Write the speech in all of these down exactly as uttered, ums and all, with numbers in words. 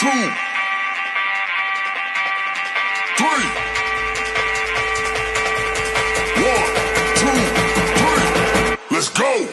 two, three. One, two, three. Let's go.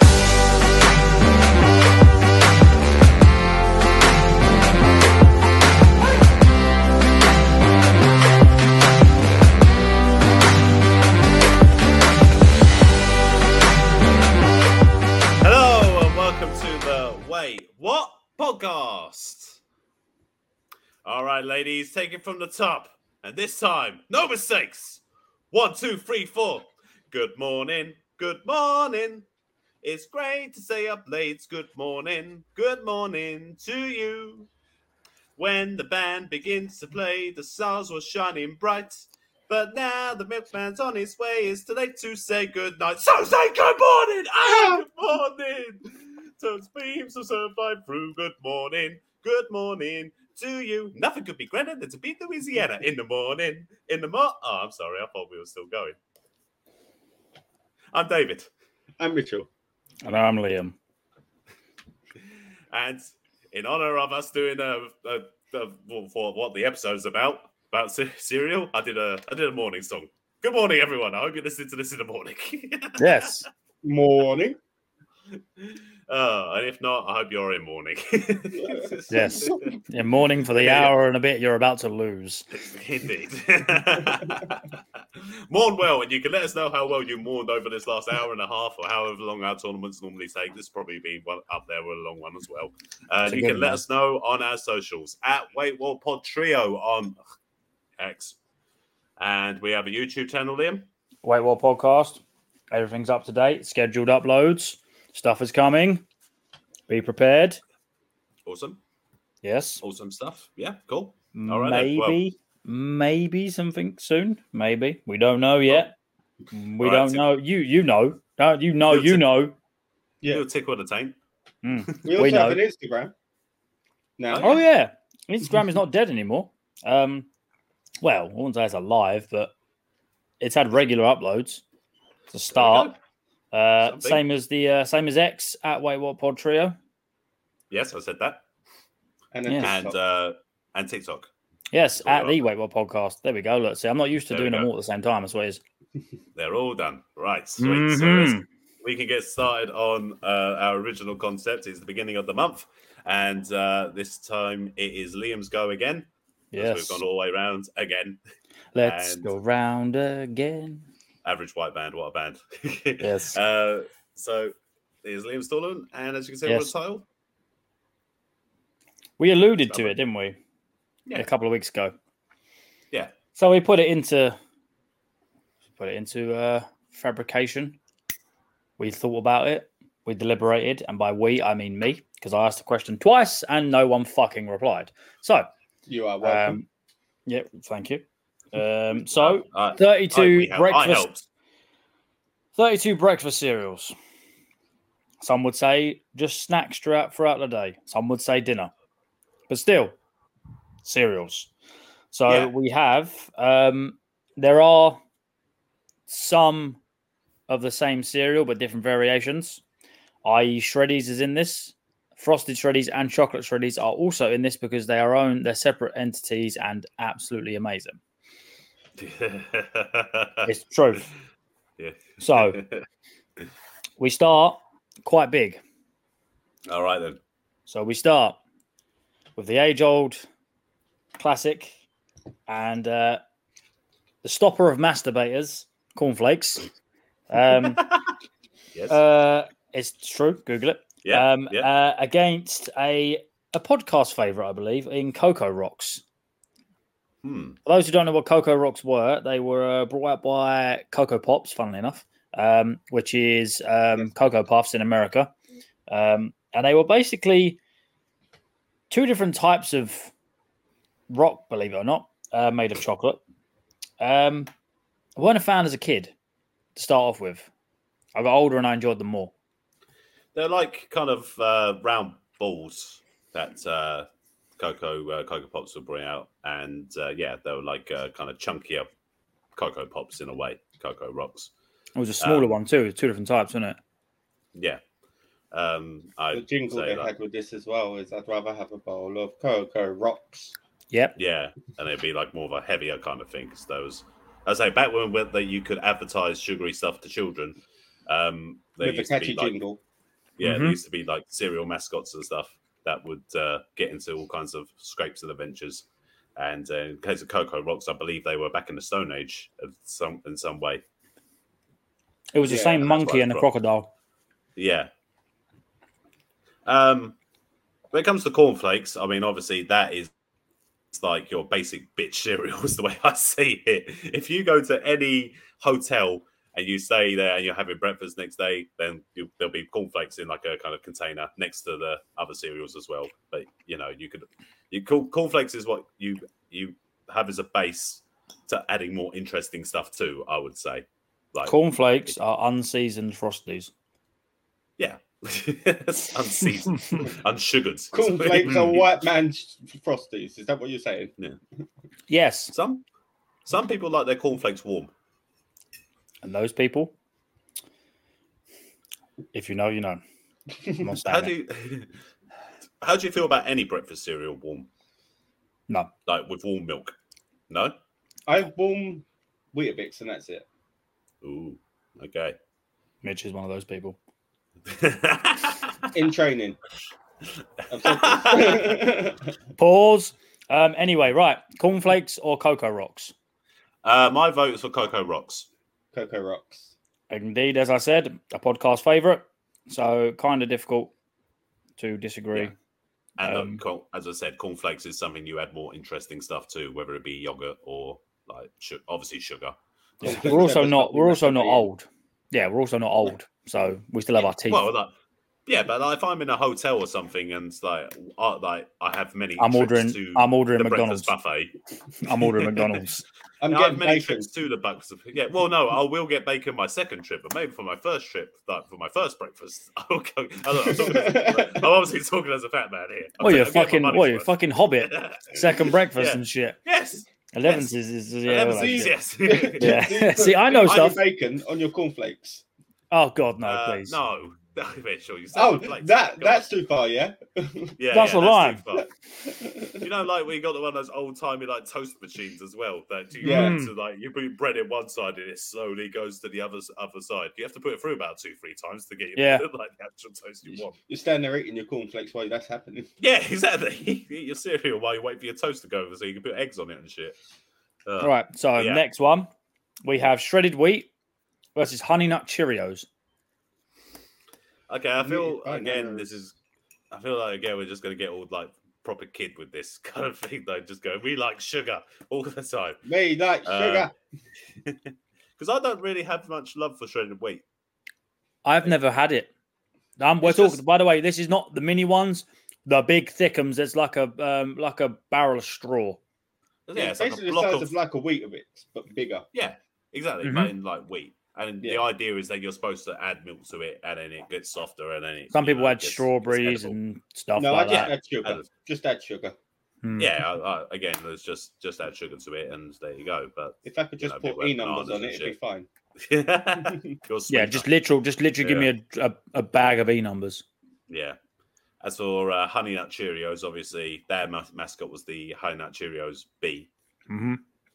Hello and welcome to the Wait What podcast. All right, ladies, take it from the top. And this time, no mistakes. One, two, three, four. Good morning. Good morning. It's great to stay up late. Good morning. Good morning to you. When the band begins to play, the stars were shining bright. But now the milkman's on his way. It's too late to say good night. So say good morning. Ah, good morning. Turns beams of survive through. Good morning. Good morning to you. Nothing could be grander than to be Louisiana in the morning. In the mo- Oh, I'm sorry. I thought we were still going. I'm David. I'm Mitchell. And I'm Liam. And in honor of us doing a, a, a for what the episode's about, about c- cereal, I did a I did a morning song. Good morning, everyone. I hope you're listening to this in the morning. Yes. Morning. Uh, and if not, I hope you're in mourning. Yes. In mourning for the hour and a bit you're about to lose. Indeed. Mourn well, and you can let us know how well you mourned over this last hour and a half, or however long our tournaments normally take. This will probably be one up there with a long one as well. Uh, It's a you good can let one. us know on our socials at Wait What Pod Trio on X, and we have a YouTube channel, Liam. Wait, what podcast? Everything's up to date. Scheduled uploads. Stuff is coming. Be prepared. Awesome, Yes. awesome stuff. Yeah, cool. All right, then. Maybe, maybe something soon. Maybe. We don't know yet. We All right, don't so- know. You you know. Uh, you know, You'll you t- know. Yeah. You'll tickle the tank. Mm. We also We know. have an Instagram. Now, Oh, yeah. Instagram is not dead anymore. Um, well, I wouldn't say it's alive, but it's had regular uploads to start. Uh, Something. same as the uh, same as X at Wait What Pod Trio. Yes, I said that. and a Yeah. And TikTok. uh, and TikTok. Yes, There we at are. the Wait What Podcast. There we go. Let's see. I'm not used to There we doing them go. all at the same time. That's what it is. They're all done. Right, sweet. So let's, Mhm. we can get started on uh, our original concept. It's the beginning of the month, and uh, this time it is Liam's go again. 'Cause Yes. we've gone all the way around again. Let's and- go round again. Average white band, what a band! Yes. Uh, so here's Liam's tournament, and as you can see, Yes. with the title, We alluded to it, didn't we? Yeah. A couple of weeks ago. Yeah. So we put it into put it into uh, fabrication. We thought about it. We deliberated, and by we I mean me, because I asked the question twice and no one fucking replied. So, You are welcome. um, yeah, thank you. Um, so Uh, I- thirty-two we help- I breakfast, helped. thirty-two breakfast cereals. Some would say just snacks throughout throughout the day. Some would say dinner, but still cereals. So Yeah. we have. Um, there are some of the same cereal, but different variations. that is, Shreddies is in this. Frosted Shreddies and Chocolate Shreddies are also in this because they are own. They're separate entities and absolutely amazing. It's the truth. Yeah. So we start quite big. all right then. So we start with the age-old classic and uh, the stopper of masturbators, cornflakes. Um, Yes. uh, it's true. Google it. yeah. um, yeah. uh, against a a podcast favorite, I believe, in Cocoa Rocks. hmm. For those who don't know what Cocoa Rocks were, they were uh, brought out by Cocoa Pops, funnily enough, um, which is um, Cocoa Puffs in America. Um, and they were basically two different types of rock, believe it or not, uh, made of chocolate. Um, I weren't a fan as a kid to start off with. I got older and I enjoyed them more. They're like kind of uh, round balls that uh, Cocoa uh, Cocoa Pops will bring out, and uh, yeah, they were like uh, kind of chunkier Cocoa Pops in a way. Cocoa Rocks, It was a smaller Um, one too, two different types, wasn't it? yeah. Um, I The jingle say they that, had with this as well is I'd rather have a bowl of Cocoa Rocks. Yep. yeah, and it'd be like more of a heavier kind of thing. Because those, I say, back when when that you could advertise sugary stuff to children, um, there With a used to catchy be like, jingle. yeah, Mhm. there used to be like cereal mascots and stuff that would uh, get into all kinds of scrapes and adventures. And uh, in case of Cocoa Rocks, I believe they were back in the Stone Age of some in some way. It was the Yeah, same and that's monkey why and the it's brought- crocodile. Yeah. Um, when it comes to cornflakes, I mean, obviously that is like your basic bitch cereal is the way I see it. If you go to any hotel and you stay there and you're having breakfast next day, then you, there'll be cornflakes in like a kind of container next to the other cereals as well. But you know, you could you cornflakes is what you you have as a base to adding more interesting stuff too. I would say, like Cornflakes are unseasoned Frosties. yeah, unseasoned, unsugared. Cornflakes are white man's Frosties. Is that what you're saying? Yes, Some some people like their cornflakes warm. and those people, if you know, you know. I'm not saying How it. do you how do you feel about any breakfast cereal warm? No. Like with warm milk? No? I warm Weetabix and that's it. Ooh, okay. Mitch is one of those people. In training. I've said this. Pause. Um, anyway, right. Cornflakes or Cocoa Rocks? uh, my vote is for Cocoa Rocks. Cocoa Rocks. Indeed, as I said, a podcast favourite. So kind of difficult to disagree. Yeah. And Um, look, corn- as I said, cornflakes is something you add more interesting stuff to, whether it be yogurt or like su- obviously sugar. We're also not. We're also not Massively. old. Yeah, we're also not old. So we still have our teeth. Well, like, yeah, but like, if I'm in a hotel or something and it's like, I, like I have many. I'm trips ordering. To I'm ordering the McDonald's. breakfast buffet. I'm ordering McDonald's. I'm I have getting many bacon. trips to the bucks. Yeah, well, no, I will get bacon my second trip, but maybe for my first trip, like for my first breakfast, I'll go. I'm, I'm, talking as, I'm obviously talking as a fat man here. I'm Oh, you're I'm getting fucking. my What money's you worth. fucking Hobbit? Second breakfast Yeah. and shit. Yes, Eleventh Yes. is, is yeah. all that Eleven's shit. yes. Yeah. See, I know Do you put stuff. bacon on your cornflakes. Oh God, no, Uh, please. no, sure you Oh, plates. that Go that's too far, yeah. Yeah, That's yeah, a lie. too far. You know, like we got one of those old timey like toast machines as well. That you Yeah. have to like you put bread in one side and it slowly goes to the other other side. You have to put it through about two three times to get Yeah. like the actual toast you want. You're standing there eating your cornflakes while that's happening. Yeah, exactly. You eat your cereal while you wait for your toast to go over so you can put eggs on it and shit. Uh, Right. So yeah. next one, we have shredded wheat versus Honey Nut Cheerios. Okay, I feel I know again those. this is. I feel like again we're just gonna get all like proper kid with this kind of thing. Like just go, we like sugar all the time. Me like Uh, sugar. Because I don't really have much love for shredded wheat. I've never had it. Um, we're It's talking. just- By the way, this is not the mini ones. The big thickums. It's like a um, like a barrel of straw. Yeah, it's like basically a the block size of, of like a Weetabix, but bigger. yeah, exactly, Mhm. but in like wheat. And Yeah. the idea is that you're supposed to add milk to it, and then it gets softer, and then it. Some you people know, add gets- strawberries gets edible. and stuff No, I like just that. add sugar. Add- Just add sugar. Hmm. Yeah, I, I, again, there's just just add sugar to it, and there you go. But If I could You just know, a bit put like E numbers bananas on and it, it'd be fine. You're Yeah, sweet just nut. literal, just literally give me a, a a bag of E numbers. Yeah. As for uh, Honey Nut Cheerios, obviously their mas- mascot was the Honey Nut Cheerios bee. Mm-hmm.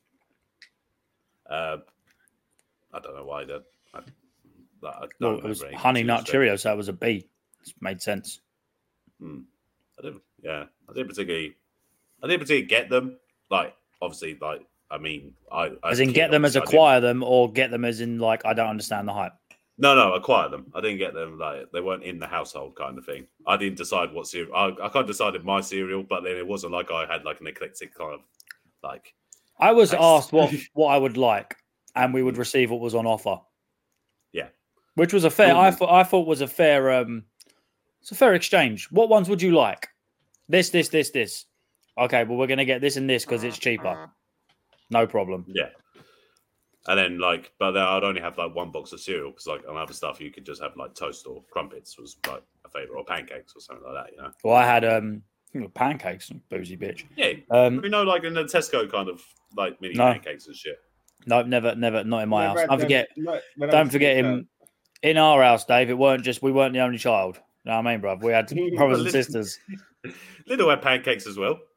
Uh, I don't know why that. I, that I don't Well, it was remember any Honey Nut Cheerios. Cheerios. So that was a B. It made sense. Hmm. I didn't. Yeah, I didn't particularly. I didn't particularly get them. Like, obviously, like I mean, I As a in, kid, get them as obviously, I didn't- acquire them, or get them as in like I don't understand the hype. No, no, acquire them. I didn't get them. Like they weren't in the household, kind of thing. I didn't decide what cereal. I, I kind of decided my cereal, but then it wasn't like I had like an eclectic kind of like. I was Taste. asked what what I would like, and we would receive what was on offer. Yeah. Which was a fair. I Normal. thought I thought was a fair. Um, it's a fair exchange. What ones would you like? This, this, this, this. Okay, well we're gonna get this and this because it's cheaper. No problem. Yeah. And then like, but then I'd only have like one box of cereal because like on other stuff you could just have like toast or crumpets was like a favorite, or pancakes or something like that. You know. Well, I had um pancakes, boozy bitch. Yeah. Um, You know, like in the Tesco kind of like mini No. pancakes and shit. no, never, never, not in my Never house. had Don't them- forget, no, when I don't was forget a kid, him. In our house, Dave, it weren't just we weren't the only child. You know what I mean, bruv? We had brothers and sisters. Lidl had pancakes as well.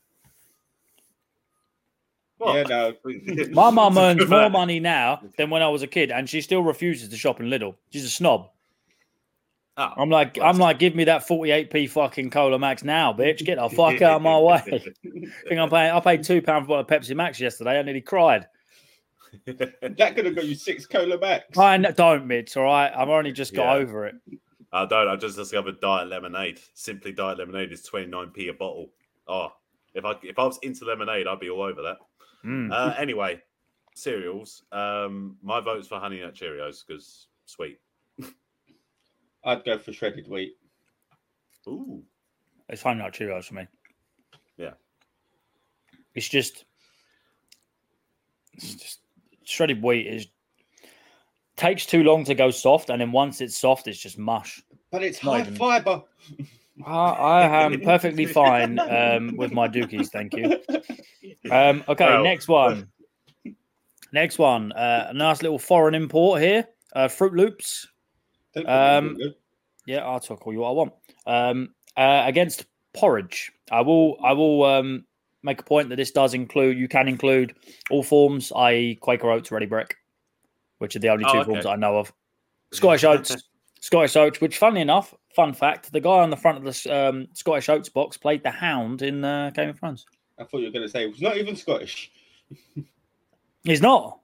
What? Yeah, no. My mum It's a earns good more man. money now than when I was a kid, and she still refuses to shop in Lidl. She's a snob. Oh, I'm like, well, I'm like, give me that forty-eight p fucking Cola Max now, bitch. Get the fuck out of my way. I think I'm paying. I paid two pounds for a Pepsi Max yesterday. I nearly cried. That could have got you six Cola Max. I kn- don't, Mitch. All right, I've only just got Yeah. over it. I don't. I just discovered Diet Lemonade. Simply Diet Lemonade is twenty-nine p a bottle. Oh, if I if I was into lemonade, I'd be all over that. Mm. Uh, anyway, cereals. Um, my vote's for Honey Nut Cheerios because sweet. I'd go for shredded wheat. Ooh, It's fine, not Cheerios for me. yeah. It's just, it's just shredded wheat is takes too long to go soft, and then once it's soft, it's just mush. But it's Not high even- fiber. I, I am perfectly fine um, with my dookies, thank you. Um, okay, Well- next one. Next one. Uh, a nice little foreign import here. Uh, Fruit Loops. Don't put it in Um, good. Yeah, I'll talk all you what I want. Um, uh, against porridge, I will. I will um, make a point that this does include. You can include all forms, that is, Quaker Oats, Ready Brick, which are the only Oh, two okay. forms that I know of. Scottish Oats, Scottish Oats. Which, funnily enough, fun fact: the guy on the front of the um, Scottish Oats box played the Hound in uh, Game of Thrones. I thought you were going to say it was not even Scottish. He's not.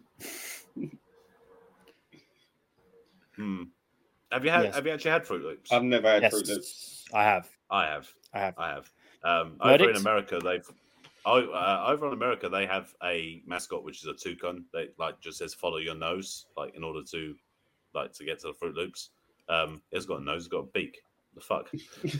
Hmm. Have you had? Yes. Have you actually had Fruit Loops? I've never had Yes, Fruit Loops. I have. I have. I have. I have. Um, over in Verdict? America, they've oh, uh, over in America they have a mascot which is a toucan. They like just says "follow your nose," like in order to like to get to the Fruit Loops. Um, it's got a nose, it's got a beak. The fuck.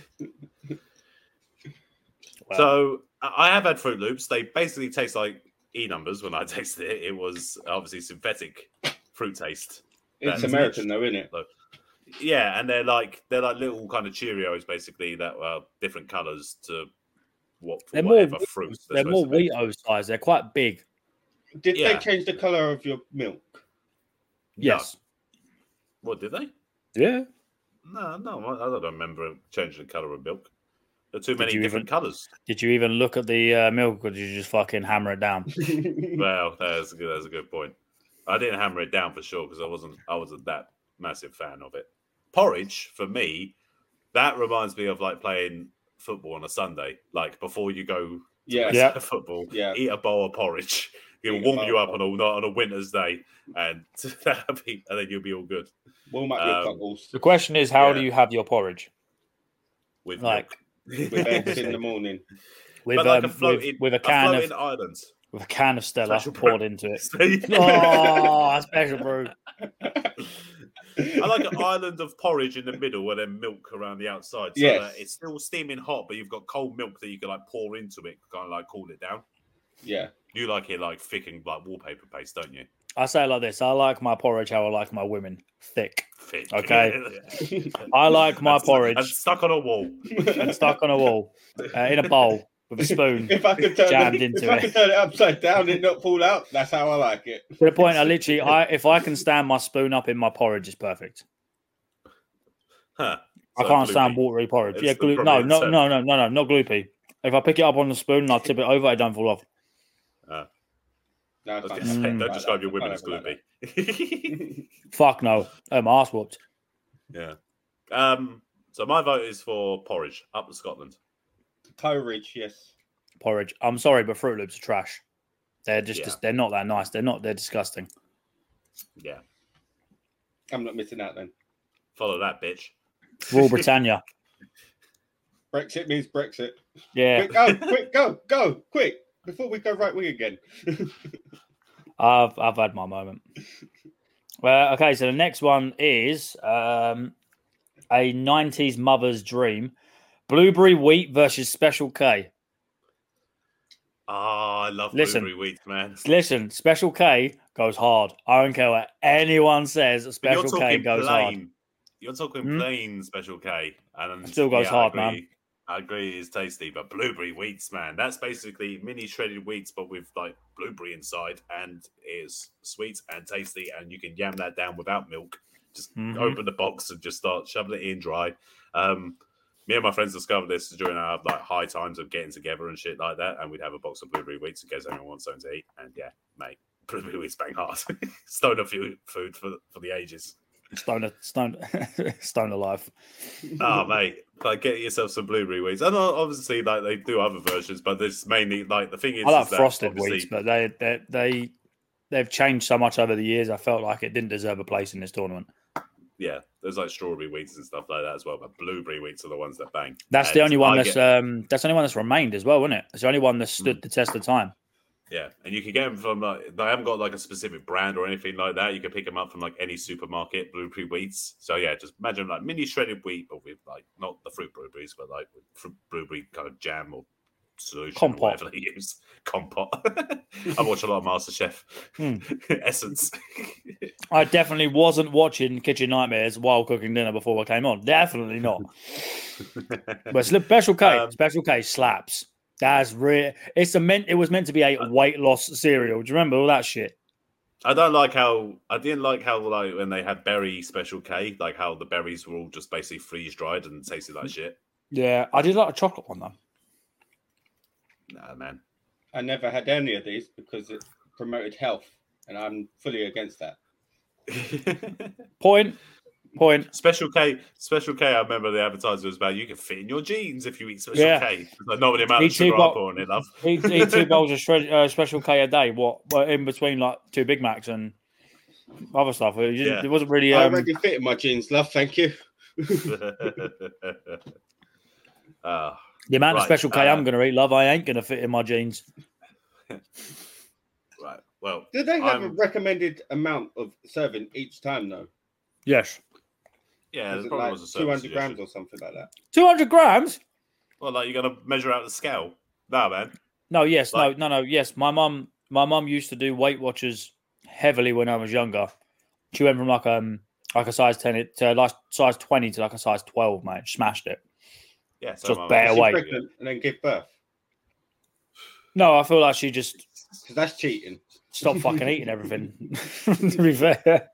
Wow. So I I have had Fruit Loops. They basically taste like E numbers. When I tasted it, it was obviously synthetic fruit taste. It's That's American Mitch. though, isn't it? Yeah, and they're like they're like little kind of Cheerios, basically that are different colours to what for They're more. whatever fruit. They're more Wheatos size. They're quite big. Did Yeah. they change the color of your milk? Yes. What did they? Yeah. No, no, I I don't remember changing the colour of milk. There are too many you different even- colours. Did you even look at the uh, milk, or did you just fucking hammer it down? Well, that's a good. That's a good point. I didn't hammer it down for sure because I wasn't. I wasn't that massive fan of it. Porridge for me, that reminds me of like playing football on a Sunday. Like before you go to Yeah. Yeah. football, Yeah. eat a bowl of porridge. It'll Eat a warm bowl you of up on a on a winter's day, and that'll be, and then you'll be all good Warm up your Um, cockles The question is, how Yeah. do you have your porridge? with Like milk. with eggs in the morning. with but like um, a floating, with, with a a can floating of island. with a can of Stella Special poured brew. into it. I Oh, special brew. like an island of porridge in the middle and then milk around the outside. So Yes. that it's still steaming hot, but you've got cold milk that you can like pour into it, kind of like cool it down. Yeah. You like it like thick and like wallpaper paste, don't you? I say it like this: I like my porridge how I like my women, thick. Thick. Okay. I like my And stu- porridge and stuck on a wall. and stuck on a wall uh, in a bowl with a spoon. If I could turn Jammed it, into if I it. could turn it upside down and not fall out, that's how I like it. To the point, I literally, I if I can stand my spoon up in my porridge, it's perfect. Huh. I So can't stand gloopy. watery porridge. It's yeah, the glu- no, probably no, the no, no, no, no, not gloopy. If I pick it up on the spoon and I tip it over, it don't fall off. No, I was I gonna can't say, have it don't like describe that. your women I as can't have it gloopy. Fuck no, oh, my ass whooped. Yeah. Um. So my vote is for porridge up to Scotland. like that. Porridge, yes. Porridge. I'm sorry, but Fruit Loops are trash. They're just, Yeah. they're not that nice. They're not. They're disgusting. Yeah. I'm not missing out then. Follow that, bitch. Rule Britannia. Brexit means Brexit. Yeah, Quick, go, quick, go, go, quick. Before we go right wing again. I've I've had my moment. Well, okay, so the next one is um, a nineties mother's dream: blueberry wheat versus Special K. Oh, I love Listen. blueberry wheat, man. Listen, Special K goes hard. I don't care what anyone says. But Special you're K talking goes hard. plain. You're talking Hmm? plain Special K, and It still goes yeah, hard, I man. agree. I agree, it's tasty, but blueberry wheats, man, that's basically mini shredded wheats, but with like blueberry inside, and it's sweet and tasty, and you can yam that down without milk Just Mhm. open the box and just start shoving it in dry. Um, me and my friends discovered this during our like high times of getting together and shit like that, and we'd have a box of blueberry wheats in case anyone wants something to eat. And yeah, mate, blueberry wheats bang hard. Stoner food food for for the ages. Stoner, stone, stone alive. Oh mate, like get yourself some blueberry wheats, and obviously like they do other versions, but this mainly like the thing is, I like is that frosted obviously- wheats, but they they they they've changed so much over the years. I felt like it didn't deserve a place in this tournament. yeah, there's like strawberry wheats and stuff like that as well, but blueberry wheats are the ones that bang. That's And the only one I that's get- um that's the only one that's remained as well, isn't it? It's the only one that stood the test of time. yeah, and you can get them from like they haven't got like a specific brand or anything like that. You can pick them up from like any supermarket. Blueberry wheats. So yeah, just imagine like mini shredded wheat, but with like not the fruit blueberries, but like with fruit blueberry kind of jam or solution Compote. or whatever they use. Compote. I watch a lot of MasterChef. Hmm. Essence. I definitely wasn't watching Kitchen Nightmares while cooking dinner before I came on. Definitely not. But Special K, Um, Special K slaps. That's real. It's a meant. It was meant to be a weight loss cereal. Do you remember all that shit? I don't like how I didn't like how like when they had berry Special K, like how the berries were all just basically freeze dried and tasted like shit. Yeah, I did like a chocolate one though. Nah, man. I never had any of these because it promoted health, and I'm fully against that. Point, point. Special K, Special K. I remember the advertisement was about you can fit in your jeans if you eat Special Yeah. K. Like, not the amount Eat of sugar two I bo- put on it, love. Eat, eat two bowls of shred, uh, Special K a day. What? What in between like two Big Macs and other stuff? It, just- Yeah. it wasn't really. I Um, already fit in my jeans, love. Thank you. uh, the amount of right, Special K uh, I'm going to eat, love, I ain't going to fit in my jeans. right. Well, Do they have a I'm- recommended amount of serving each time, though? Yes, yeah, Is there it probably like was a two certain hundred grams suggestion. or something like that? two hundred grams. Well, like you're gonna measure out the scale. No, man. No, yes, Like- no, no, no, yes. My mum, my mum used to do Weight Watchers heavily when I was younger. She went from like um like a size ten to like size twenty to like a size twelve, mate. Smashed it. Yeah, so Just my- bare Is she weight. pregnant and then give birth? No, I feel like she just Because that's cheating. stopped fucking eating everything. To be fair,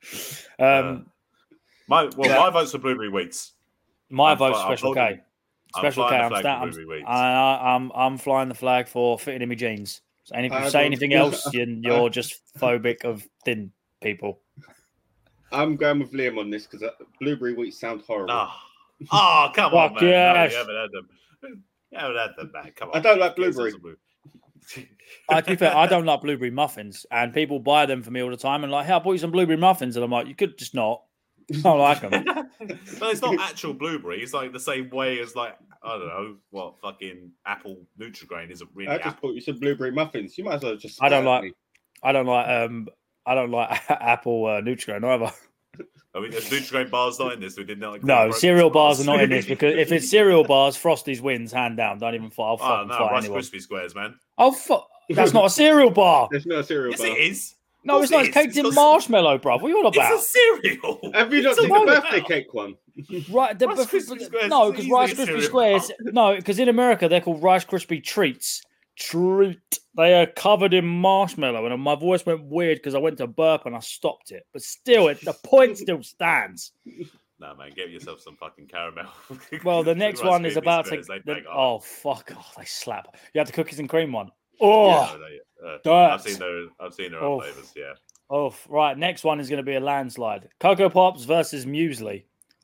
um, My well, Yeah. my vote's for blueberry wheats. my I'm vote's fi- I'm Special holding- K. I'm Special K. flying the I'm, flag sta- for I'm, blueberry wheats. I, I'm I'm flying the flag for fitting in my jeans. So any, if you I say will- anything else, you, you're just phobic of thin people. I'm going with Liam on this because blueberry wheats sound horrible. Oh, oh come on, Fuck man. yes. No, you haven't had them. You haven't had them, man. Come on. I don't like Get yourself blueberry. some blue- Uh, to be fair, I don't like blueberry muffins, and people buy them for me all the time. And like, hey, I bought you some blueberry muffins, and I'm like, you could just not. I don't like them. But it's not actual blueberry. It's like the same way as like I don't know what fucking apple Nutrigrain isn't really. I just apple. bought you some blueberry muffins. You might as well just. I don't spat at like- me. I don't like um, I don't like apple uh, Nutrigrain either. I mean, there's Nutrigrain bars not in this. We did not. No, include cereal breakfast bars are not in this because if it's cereal bars, Frosties wins hand down. Don't even fight. I'll oh fucking no, fight Rice anyone. Krispie squares, man. Oh fuck! That's not a cereal bar. There's no cereal Yes, bar. it is. No, Of it's course not. it It's is. caked It's in got- marshmallow, bruv. What are you on about? It's a cereal. Have you not It's a seen the what birthday about? cake one? Right, the, Rice Krispie squares no, is because easily Rice a Krispie cereal squares. bar. No, because in America they're called Rice Krispie treats. Treat. They are covered in marshmallow, and my voice went weird because I went to burp and I stopped it. But still, it, the point still stands. No, man, get yourself some fucking caramel. Well, the next Rice one is Krispie about to. squares, they the- bang hard. oh fuck! Oh, they slap. You had the cookies and cream one. Oh, Yeah, they- uh, dirt. I've seen their, I've seen their Oh. own flavors. Yeah. oh, right. Next one is going to be a landslide. Cocoa Pops versus Muesli.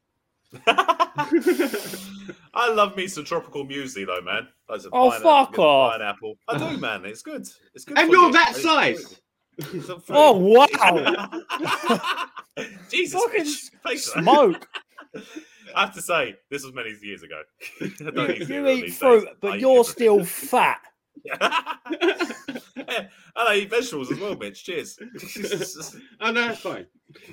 I love me some tropical muesli though, man. Like some Oh, pineapple- fuck get some off. Pineapple. I do, man. It's good. It's good. And for you're you. that It's size. good. It's a fruit. Oh wow! Jesus, Fucking bitch. Face that. Smoke. I have to say, this was many years ago. I don't eat You cereal eat these fruit, days. I but eat you're everything. still fat. Yeah, and I eat vegetables as well, bitch. Cheers. Oh no, it's fine.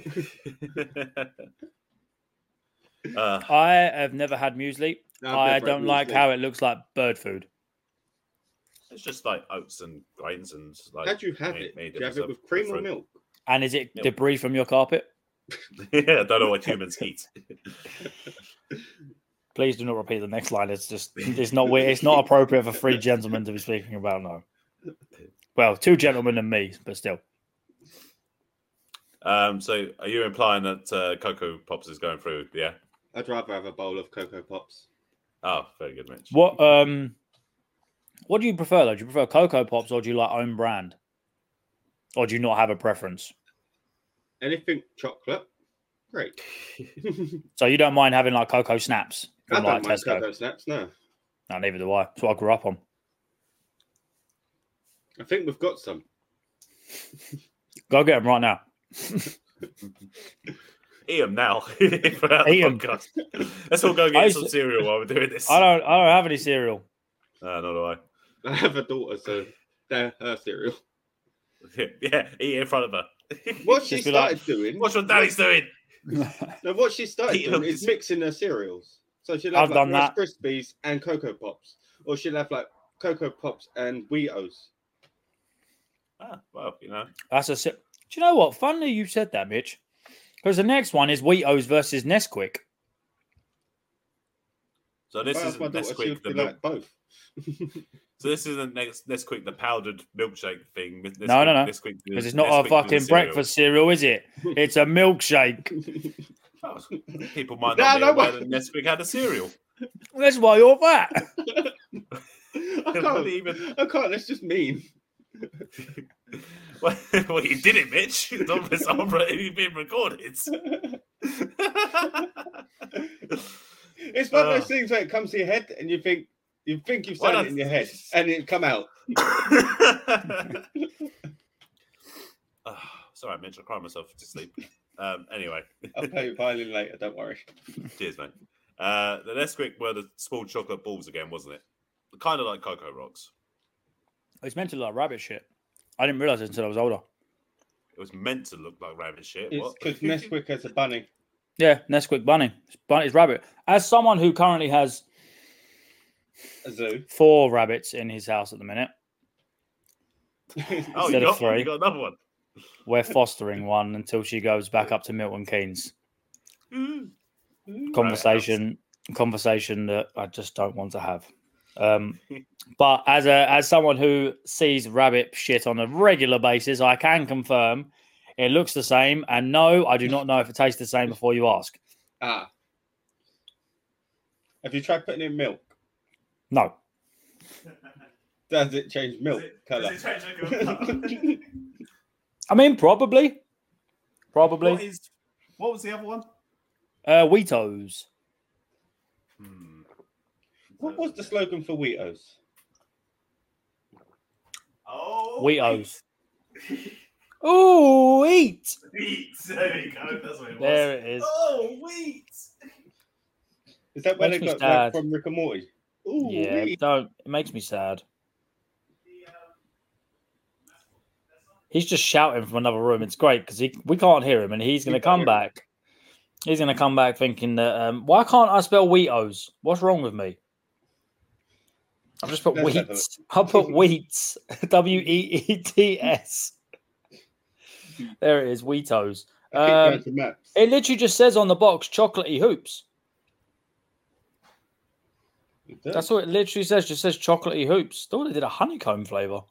uh, I have never had muesli. No, I've I never had don't like muesli. how it looks like bird food. it's just like oats and grains and like. How do you have many- it? many Do you have different it with stuff. cream or Fruit. milk? And is it Milk. debris from your carpet? Yeah, I don't know what humans eat. Please do not repeat the next line. It's just it's not weird. It's not appropriate for three gentlemen to be speaking about. No. Well, two gentlemen and me, but still. Um, so are you implying that uh, Cocoa Pops is going through? Yeah. I'd rather have a bowl of Cocoa Pops. Oh, very good, Mitch. What um, what do you prefer though? Do you prefer Cocoa Pops or do you like own brand, or do you not have a preference? Anything chocolate, great. So you don't mind having like Cocoa Snaps I from don't like mind Tesco? Cocoa Snaps, no. No, neither do I. That's what I grew up on. I think we've got some. Go get them right now. Eat them now. For our Eat 'em. podcast. Let's all go I get used some to- cereal while we're doing this. I don't. I don't have any cereal. Uh, nor do I. I have a daughter, so they're her cereal. Yeah, eat it in front of her. What she Just be like- started doing, Watch what Daddy's doing. no, what she started Eat doing them. is mixing her cereals. So she'll have I've like done Rice that. Krispies and Cocoa Pops, or she'll have like Cocoa Pops and Weetos. Ah, well, you know. That's a. si- Do you know what? Funny you said that, Mitch. Because the next one is Weetos versus Nesquik. So this If I asked isn't my daughter, she Nesquik would the be milk. like both. So this isn't Nes- Nesquik the powdered milkshake thing. Nesquik, No, no, no. Nesquik the- Because it's not Nesquik a the fucking cereal. breakfast cereal, is it? It's a milkshake. Oh, people might No, not be no, aware but- that Nesquik had a cereal. That's why you're fat. I What can't. do you even? I can't. That's just mean. well, well, you did it, Mitch. It's on this already being recorded. It's one of Uh. those things where it comes to your head and you think you think you've Why said not- it in your head and it come out. oh, it's all right, Mitch. I cried myself to sleep. Um, anyway, I'll play you violin later. Don't worry. cheers, mate. Uh, the Nesquik were the small chocolate balls again, wasn't it? Kind of like Cocoa Rocks. It's meant to look like rabbit shit. I didn't realize it until I was older. It was meant to look like rabbit shit. It's What? because Nesquik has a bunny. Yeah, Nesquik bunny. It's bunny is rabbit. As someone who currently has A zoo. four rabbits in his house at the minute, oh, instead you of got, one, three. you got another one. we're fostering one until she goes back up to Milton Keynes. Mm. Conversation, conversation that I just don't want to have. Um, but as a as someone who sees rabbit shit on a regular basis, I can confirm it looks the same. And no, I do not know if it tastes the same before you ask. Ah. Have you tried putting in milk? No. Does it change milk colour? Does it change the colour? I mean, probably. Probably. What is? What was the other one? Uh, Weetos. Hmm. What was the slogan for Weetos? Oh, Weetos. Ooh, eat. Wheat. There you go. That's what it was. There it is. Oh, wheat. Is that where Makes they me got sad. like, from Rick and Morty? Ooh, Yeah, wee. don't. It makes me sad. He's just shouting from another room. It's great because he we can't hear him, and he's going to We can't come hear him. back. He's going to come back thinking that um, why can't I spell Weetos? What's wrong with me? I've just put Let's have a wheats. I put wheats. W E E T S. There it is, Weetos. I keep Um, going to maps. it literally just says on the box, chocolatey hoops. It does. That's what it literally says. Just says chocolatey hoops. Thought they did a honeycomb flavor.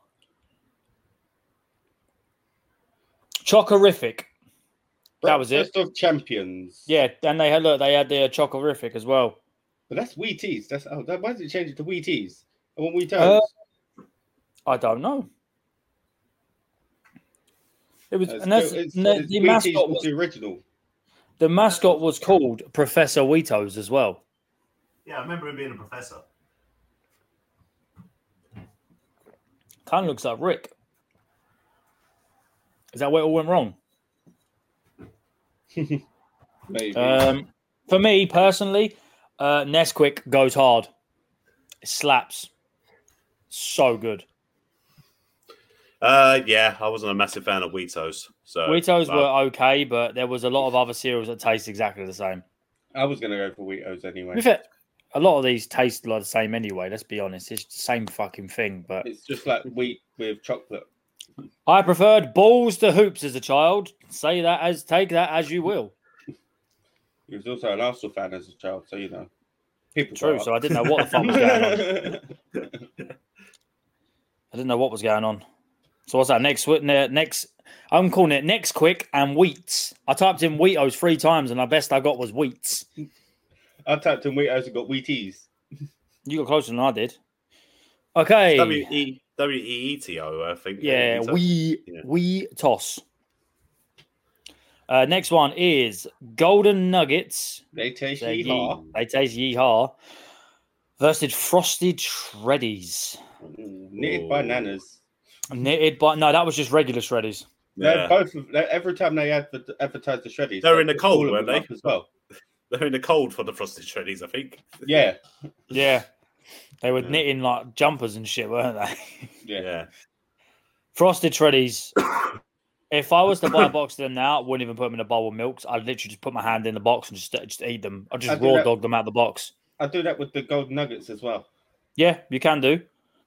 Chocorific. That was it. Breakfast of Champions. Yeah, and they had look. They had the uh, chocorific as well. But that's Wheaties. That's oh, that, why did it change it to Wheaties? I want Wheatos. Uh, I don't know. It was, It's and that's still- it's- and the, it's the Wheaties mascot. was Was, the original. the mascot was called Professor Weetos as well. Yeah, I remember him being a professor. Kind of looks like Rick. Is that where it all went wrong? Maybe. Um, for me personally, uh, Nesquik goes hard. It slaps. So good. Uh, yeah, I wasn't a massive fan of Weetos. So Weetos but- were okay, but there was a lot of other cereals that taste exactly the same. I was going to go for Wheatos anyway. In fact, a lot of these taste like the same anyway. Let's be honest; it's the same fucking thing. But It's just like wheat with chocolate. I preferred balls to hoops as a child. Say that as take that as you will. He was also an Arsenal fan as a child, so you know. People True. grow So up. I didn't know what the fuck was going on. I didn't know what was going on. So what's that? Next, next. I'm calling it Next Quick and Wheats. I typed in Wheatos three times, and the best I got was Wheats. I typed in Wheatos and got Wheaties. You got closer than I did. Okay. W E W E E T O, I think. Yeah, Wheatos. we Yeah. we toss. Uh, next one is Golden Nuggets. They taste They, yeehaw. they taste yeehaw. Versus Frosted Shreddies. Ooh, knitted by Ooh. nanas. Knitted by no, that was just regular Shreddies. They're Yeah. both of, they're- every time they adver- advertise the shreddies, They're in the put cold, all of weren't them they? up as well. They're in the cold for the frosted shreddies, I think. Yeah, Yeah, they were Yeah. knitting like jumpers and shit, weren't they? yeah. Yeah. Frosted Shreddies. If I was to buy a box of them now, I wouldn't even put them in a bowl of milks. I'd literally just put my hand in the box and just just eat them. I'd just I do raw that- dog them out of the box. I do that with the golden nuggets as well. Yeah, you can do.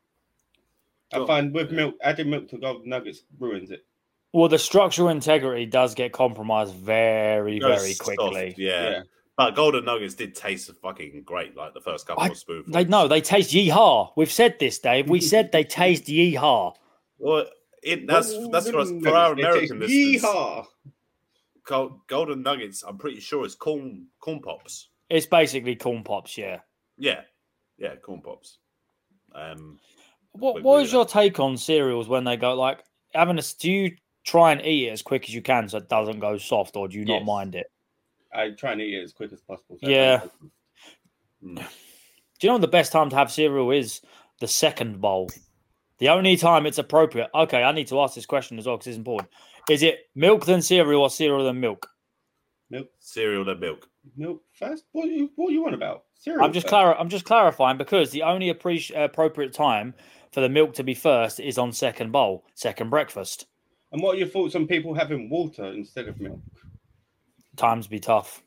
I Cool. find with milk, adding milk to golden nuggets ruins it. Well, the structural integrity does get compromised very, Goes very soft, quickly. Yeah. Yeah. But golden nuggets did taste fucking great, like the first couple I- of spoonfuls. They no, they taste yeehaw. We've said this, Dave. We said they taste yeehaw. Well, it, that's that's for, us, Golden for our nuggets, they American taste listeners. Yeehaw! Gol- Golden nuggets, I'm pretty sure it's corn corn pops. It's basically corn pops, yeah. Yeah, yeah, corn pops. Um, What With- What with is that. your take on cereals when they go like having a? Do you try and eat it as quick as you can so it doesn't go soft, or do you not Yes. mind it? I try and eat it as quick as possible. so I Yeah. don't- mm. Do you know the best time to have cereal is the second bowl? The only time it's appropriate. Okay, I need to ask this question as well because it's important. Is it milk then cereal or cereal then milk? Milk, cereal and milk. milk first. What are you? What are you on about? Cereal. I'm just first. clar- I'm just clarifying because the only appreci- appropriate time for the milk to be first is on second bowl, second breakfast. And what are your thoughts on people having water instead of milk? Times be tough.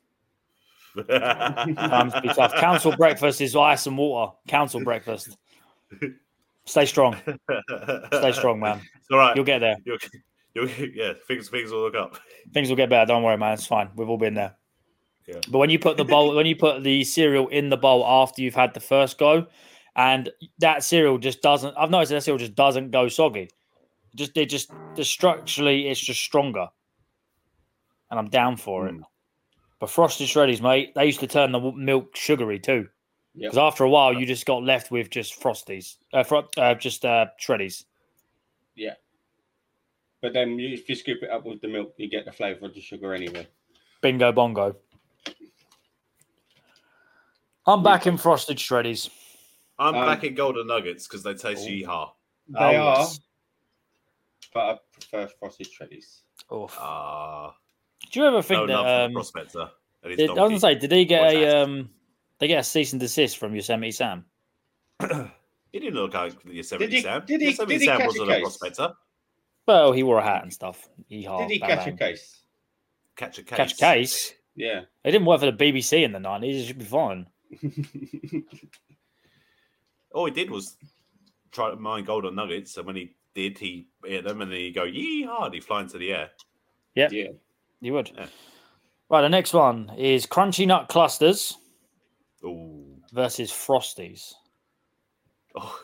Times be tough. Council breakfast is ice and water. Council breakfast. Stay strong. Stay strong, man. It's all right. You'll get there. You'll, you'll, yeah, things things will look up. Things will get better. Don't worry, man. It's fine. We've all been there. Yeah. But when you put the bowl, when you put the cereal in the bowl after you've had the first go, and that cereal just doesn't. I've noticed that cereal just doesn't go soggy. Just it just just structurally, it's just stronger, and I'm down for it. Mm. But frosted shreddies, mate, they used to turn the w- milk sugary too. Yep. Because after a while, you just got left with just frosties, uh, fro- uh, just uh, shreddies. But then you, if you scoop it up with the milk, you get the flavour of the sugar anyway. Bingo bongo. I'm back in frosted shreddies. I'm Um, back in golden nuggets because they taste Oh. yeehaw. They Oh, are, yes. but I prefer frosted shreddies. Oof. Ah, Do you ever no think love that? for the Um, prospector. And his did, I was donkey. gonna say, did he get Or a his ass. um? They get a cease and desist from Yosemite Sam. He didn't look like Yosemite Did he- Sam. did he- Yosemite did he Sam catch a wasn't a case? prospector. Well, he wore a hat and stuff. Yeehaw, Did he bang, catch bang. a case? Catch a case. Catch a case? Yeah. They didn't work for the B B C in the nineties. It should be fine. All he did was try to mine golden nuggets, and when he did, he ate them, and then he go yeehaw, and he fly into the air. Yeah, yeah. you would. Yeah. Right, the next one is Crunchy Nut Clusters Ooh. versus Frosties. Oh.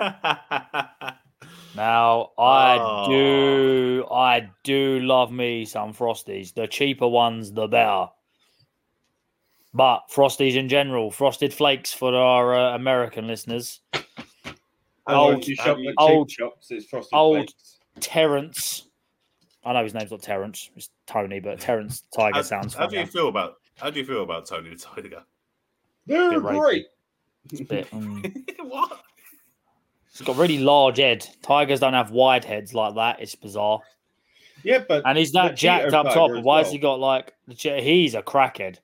Now, I Oh. do, I do love me some Frosties. The cheaper ones, the better. But Frosties in general, Frosted Flakes for our uh, American listeners. And Old- if you shop at cheap old- shops, it's frosted old- flakes. Terrence. I know his name's not Terrence, it's Tony, but Terrence Tiger how, sounds how do you funny. feel about how do you feel about Tony the Tiger? They're Bit rapey. great. It's a bit, mm. What? It's got really large head. Tigers don't have wide heads like that. It's bizarre. Yeah, but And he's the that jacked Cheeto up top. tiger as Why has well. he got like the che- he's a crackhead.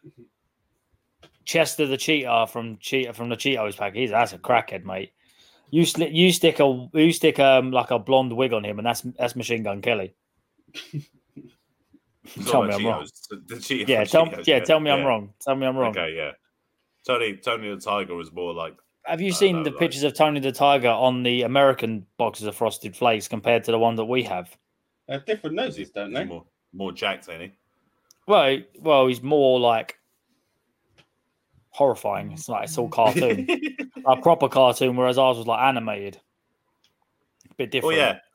Chester the cheetah from cheetah from the Cheetos pack. He's that's a crackhead, mate. You sli- you stick a you stick um like a blonde wig on him, and that's that's Machine Gun Kelly. Tell me I'm wrong. Cheetos, the Cheetos, Yeah, tell Cheetos, yeah, tell me I'm yeah. wrong. Tell me I'm wrong. Okay, yeah. Tony Tony the Tiger was more like Have you I seen don't the know, like- pictures of Tony the Tiger on the American boxes of Frosted Flakes compared to the one that we have? They have different noses, don't they? more more jacked, ain't he? Well, he- well, he's more like horrifying. It's like it's all cartoon, a proper cartoon, whereas ours was like animated. A bit Oh different. yeah,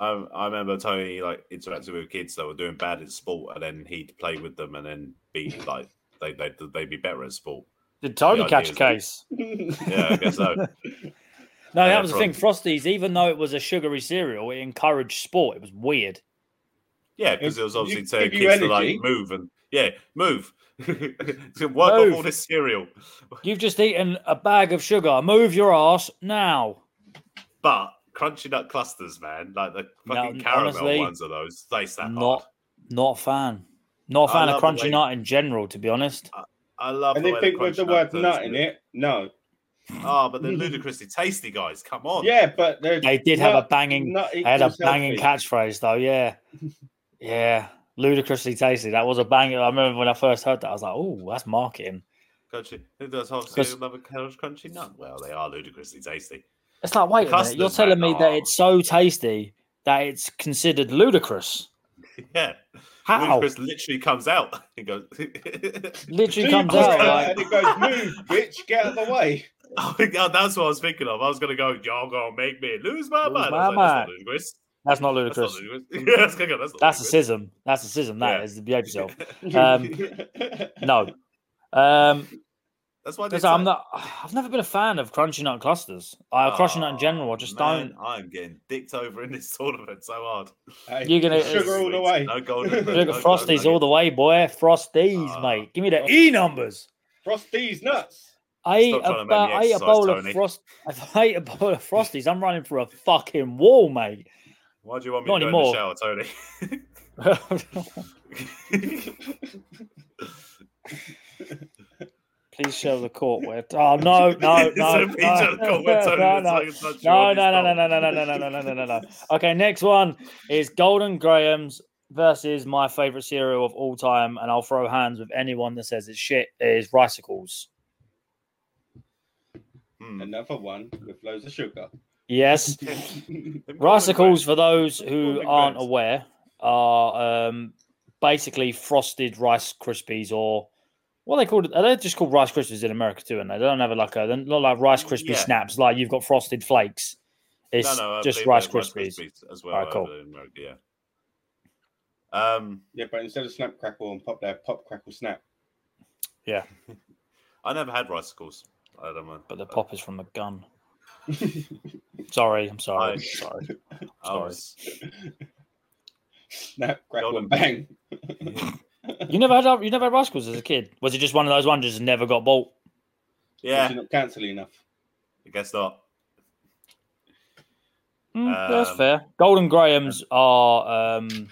I, I remember Tony like interacting with kids that were doing bad at sport, and then he'd play with them, and then be like they they they'd be better at sport. Did Tony The catch a idea case? Yeah, I guess so. No, Yeah, that was the from- thing. Frosties, even though it was a sugary cereal, it encouraged sport. It was weird. Yeah, because it was It- obviously it telling give you kids to like energy. move and yeah, move. To work Move. off all this cereal. You've just eaten a bag of sugar. Move your ass now. But crunchy nut clusters, man, like the No, fucking caramel honestly, ones of those, they snap Not, hard. not a fan. Not a I fan of love the crunchy way- nut in general, to be honest. I love the way Anything the with the crunchy word turns nut in blue. it? No. Oh, but they're ludicrously tasty, guys. Come on. Yeah, but they're They did have a nut- banging. nut They had a equals banging healthy. catchphrase, though. Yeah, yeah, ludicrously tasty. That was a banger. I remember when I first heard that, I was like, "Oh, that's marketing." Crunchy. Who does half 'Cause- cereal love a crunchy nut? Well, they are ludicrously tasty. It's like, wait a minute, you're Custards, telling man, me that are- it's so tasty that it's considered ludicrous. Yeah. How? Ludicrous literally comes out. He goes. Literally So you comes call out it like, and it goes, move, bitch, get out of the way. Oh, yeah, that's what I was thinking of. I was going to go, y'all going to make me lose my Lose mind. my I was like, mind. that's not ludicrous. that's not That's not ludicrous. ludicrous. Yeah, that's, gonna go, that's, not That's a ludicrous. schism. That's a schism. That Yeah. is to behave yourself. Um, No. Um, That's why I did because I'm say- not. I've never been a fan of crunchy nut clusters. Uh, crunchy nut in general. I Oh, just man, don't. I'm getting dicked over in this tournament so hard. Hey, You're gonna- sugar all the way. No golden. Look no at Frosties golden all the way, boy. Frosties, Ah. mate. Give me the E numbers. Frosties nuts. I ate, Stop trying to make about, me I ate a exercise, bowl Tony. of frost. If I ate a bowl of Frosties, I'm running for a fucking wall, mate. Why do you want me Not to go anymore. in the shower, Tony? Please show the court where. Oh no, no, It's no, a no, picture of the court where Tony no, looks no. like a touch No, on no, his no, no, dog. no, no, no, no, no, no, no, no, no. Okay, next one is Golden Grahams versus my favorite cereal of all time, and I'll throw hands with anyone that says it's shit. Is Ricicles. Hmm. Another one with loads of sugar. Yes, Them golden Ricicles, grapes. for those who Golden aren't grapes. aware, are um, basically frosted Rice Krispies, or what are they called? Are they just called Rice Krispies in America too? And they don't have it like a, they're not like Rice Krispie Yeah. snaps. Like you've got Frosted Flakes. It's No, no, I just believe Rice they're Krispies. as well. Alright, cool. over in America, yeah. Um, Yeah, but instead of snap crackle and pop, there pop crackle snap. I never had ricicles. I don't know. But the pop is from a gun. Sorry, I'm sorry. I- Sorry. I sorry. was- Snap crackle Golden- and bang. You never had you never had Ricicles as a kid? Was it just one of those ones that just never got bought? Yeah, You're not cancelling enough. I guess not. Mm, that's Um, fair. Golden Grahams are um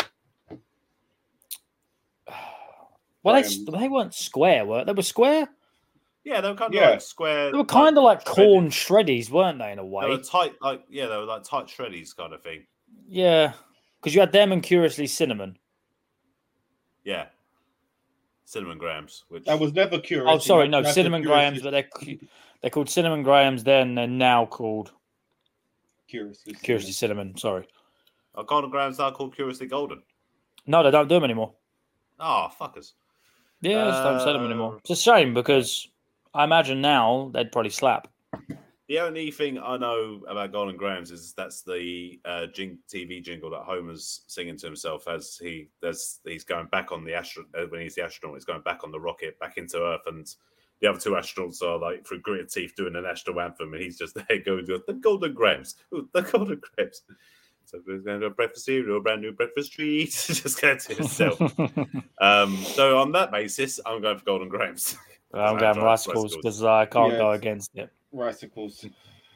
well they Grahams. they weren't square, were they? They were square? Yeah, they were kind of Yeah. like square. They were kind of like shredded. corn shreddies, weren't they, in a They way? were tight, like yeah, they were like tight shreddies kind of thing. Yeah. Because you had them and Curiously Cinnamon. Yeah, cinnamon grams. Which That was never curious. Oh, sorry, no, You had to Cinnamon Grahams, curiously- but they're cu- they're called Cinnamon Grahams then. They're now called curiously. Curiously Cinnamon. Sorry. are golden grams are called curiously golden. No, they don't do them anymore. Oh, fuckers. Yeah, they just don't sell them Uh, anymore. It's a shame because I imagine now they'd probably slap. The only thing I know about Golden Grams is that's the uh, jing- T V jingle that Homer's singing to himself as he as he's going back on the astro- uh, when he's the astronaut, he's going back on the rocket back into Earth, and the other two astronauts are like through gritted teeth doing the national anthem, and he's just there going the Golden Grams, Ooh, the Golden Grams. So he's going to a breakfast cereal, a brand new breakfast treat, just going to himself. um, so on that basis, I'm going for Golden Grams. I'm I going enjoy Ricicles Ricicles. because I can't go Yeah. against it. Ricicles.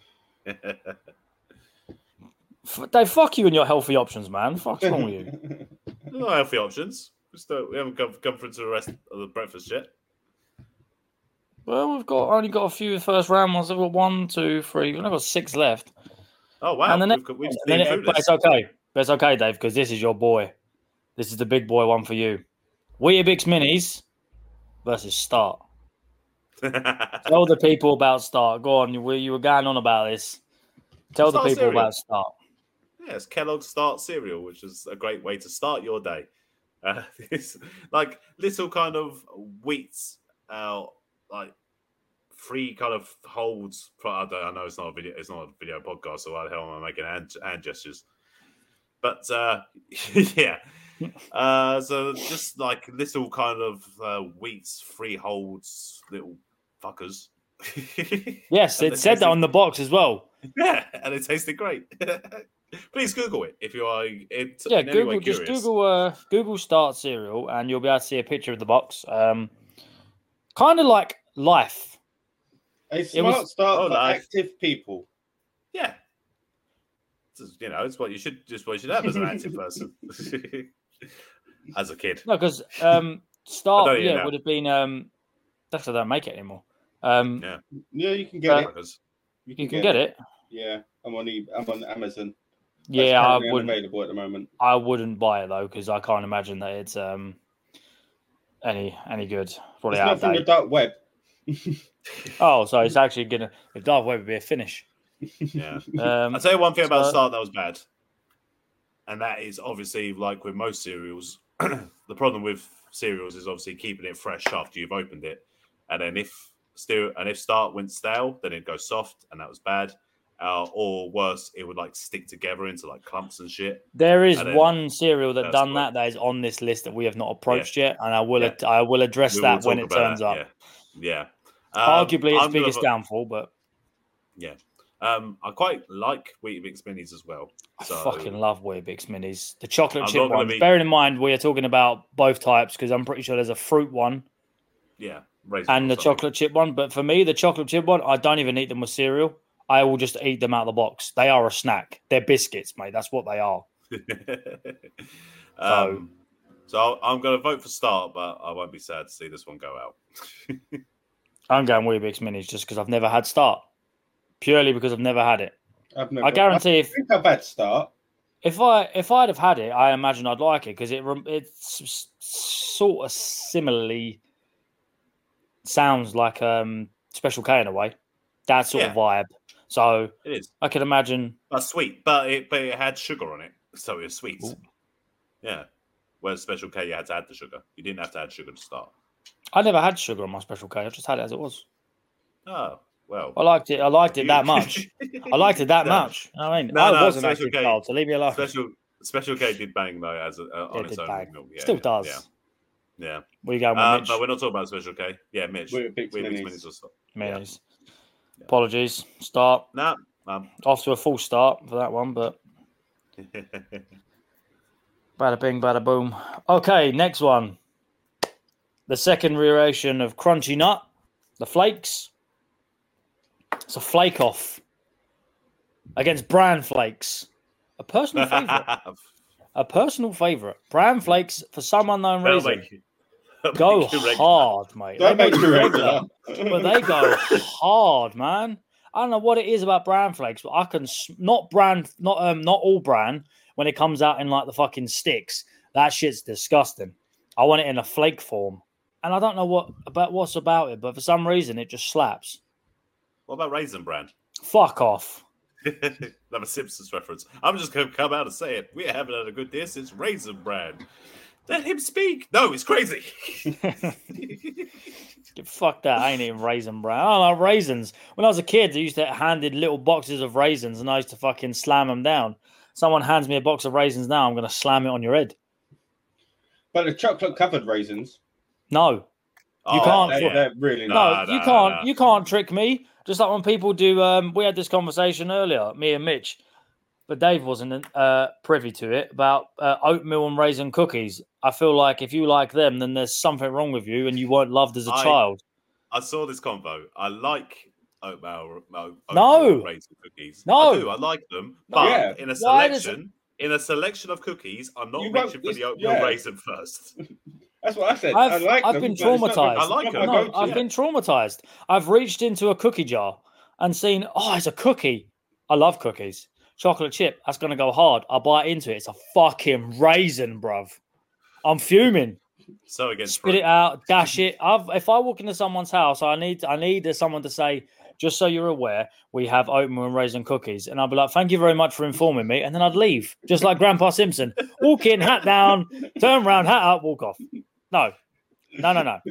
F- They fuck you and your healthy options, man. Fuck's wrong with you? No healthy options. Just, uh, we haven't come, come through to the rest of the breakfast yet. Well, we've got only got a few first round ones. I've got one, two, three. We've only got six left. Oh wow! And the we've, next, got- we've and then been it- through but this. it's okay. But it's okay, Dave, because this is your boy. This is the big boy one for you. Weetabix Minis versus Start. Tell the people about Start. Go on, you were, you were going on about this. Tell the Start people cereal. about Start. Yes, Kellogg's Start cereal, which is a great way to start your day. Uh, it's like little kind of wheats, uh, like three kind of holds. I, don't, I know it's not a video. It's not a video podcast, so why the hell am I making hand, hand gestures? But uh, yeah, uh, so just like little kind of uh, wheats, freeholds, little fuckers. Yes, And it they said that tasted- on the box as well. Yeah, and it tasted great. Please Google it if you are. It, Yeah, in any way Google just curious. Google uh, Google Start cereal, and you'll be able to see a picture of the box. Um, kind of like Life. A It smart was- start Oh, for nice. active people. Yeah. This is- You know, it's what you should just what you should have as an active person. As a kid. No, because um, Start don't eat it yeah now. would have been um, that's why they don't make it anymore. Um, Yeah. Yeah, you can get Uh, it. Fuckers. You you can get it. Yeah, I'm on. E- I'm on Amazon. That's Yeah, I currently wouldn't. unavailable at the moment. I wouldn't buy it though because I can't imagine that it's um any any good. Probably It's not from the outdated. dark web. Oh, so it's actually gonna. If Darth Web would be a finish. Yeah. Um, I'll tell you one thing about so- Start that was bad. And that is obviously like with most cereals, the problem with cereals is obviously keeping it fresh after you've opened it. And then if still and if Start went stale, then it'd go soft, and that was bad. Uh, or worse, it would like stick together into like clumps and shit. There is And then- one cereal that That's done cool. that that is on this list that we have not approached yet, and I will Yeah. I will address We will that when talk it about turns that, up. Yeah. yeah. Um, Arguably, its I'm gonna biggest vo- downfall, but Um, I quite like Weetabix minis as well. I So fucking love Weetabix minis. The chocolate I'm chip not gonna ones. be- Bearing in mind we are talking about both types because I'm pretty sure there's a fruit one yeah, raisin and or the something. chocolate chip one. But for me, the chocolate chip one, I don't even eat them with cereal. I will just eat them out of the box. They are a snack. They're biscuits, mate. That's what they are. um, so I'm going to vote for Start, but I won't be sad to see this one go out. I'm going Weetabix minis just because I've never had Start. Purely because I've never had it. I've never. I guarantee if I think I've had Start. If I if I'd have had it, I imagine I'd like it because it rem- it's s- sort of similarly sounds like um Special K in a way, that sort of Yeah. vibe. So It is, I can imagine. but sweet, but it but it had sugar on it, so it was sweet. Ooh. Yeah, whereas Special K, you had to add the sugar. You didn't have to add sugar to start. I never had sugar on my Special K. I just had it as it was. Oh well, I liked it. I liked it that much. I liked it that No. much. I mean, No, I no, was an Special active K- child, so leave me alone. Special Special K did bang though as a, uh, on It its did own. bang. milk. Yeah, Still yeah, does. Yeah, yeah. Where you going with Um, Mitch? but we're not talking about Special K. Yeah, Mitch. Weetabix Weetabix minis. minis or so. Minis. Yeah. Apologies. Start No. Um, off to a full start for that one, but bada bing, bada boom. Okay, next one. The second variation of Crunchy Nut, the flakes. It's a flake off against Bran Flakes. A personal favorite. A personal favorite. Bran Flakes, for some unknown They'll reason, make you- they'll go make you regular. hard, mate. Don't They make go you regular, regular. but they go hard, man. I don't know what it is about Bran Flakes, but I can s- not Bran, not um, not all Bran. When it comes out in like the fucking sticks, that shit's disgusting. I want it in a flake form, and I don't know what about what's about it, but for some reason it just slaps. What about Raisin Bran? Fuck off. Another Simpsons reference. I'm just going to come out and say it. We haven't had a good day since Raisin Bran. Let him speak. No, he's crazy. Fuck that. I ain't eating raisin bran. I don't like raisins. When I was a kid, they used to handed little boxes of raisins and I used to fucking slam them down. Someone hands me a box of raisins now, I'm going to slam it on your head. But the chocolate covered raisins, No. Oh, can't- they're, yeah. they're really No. nice. No, you no, can't. no. You can't trick me. Just like when people do. Um, we had this conversation earlier, me and Mitch, but Dave wasn't uh, privy to it about uh, oatmeal and raisin cookies. I feel like if you like them, then there's something wrong with you, and you weren't loved as a I- child. I saw this convo. I like oatmeal, oatmeal No. raisin cookies. No. I do. I like them, but Yeah. in a Why does selection, in a selection of cookies, I'm not You won't- reaching for the it's- oatmeal yeah. raisin first. That's what I said. I've- I like I've them, been but it's not the- traumatized. I like it's not them. my No, go-to. I've been traumatized. I've reached into a cookie jar and seen, oh, it's a cookie. I love cookies. Chocolate chip, that's going to go hard. I bite into it. It's a fucking raisin, bruv. I'm fuming. So against Spit fruit. it out, dash it. I've, if I walk into someone's house, I need I need someone to say, just so you're aware, we have oatmeal and raisin cookies. And I'll be like, thank you very much for informing me. And then I'd leave, just like Grandpa Simpson. Walk in, hat down, turn around, hat up, walk off. No, no, no, no.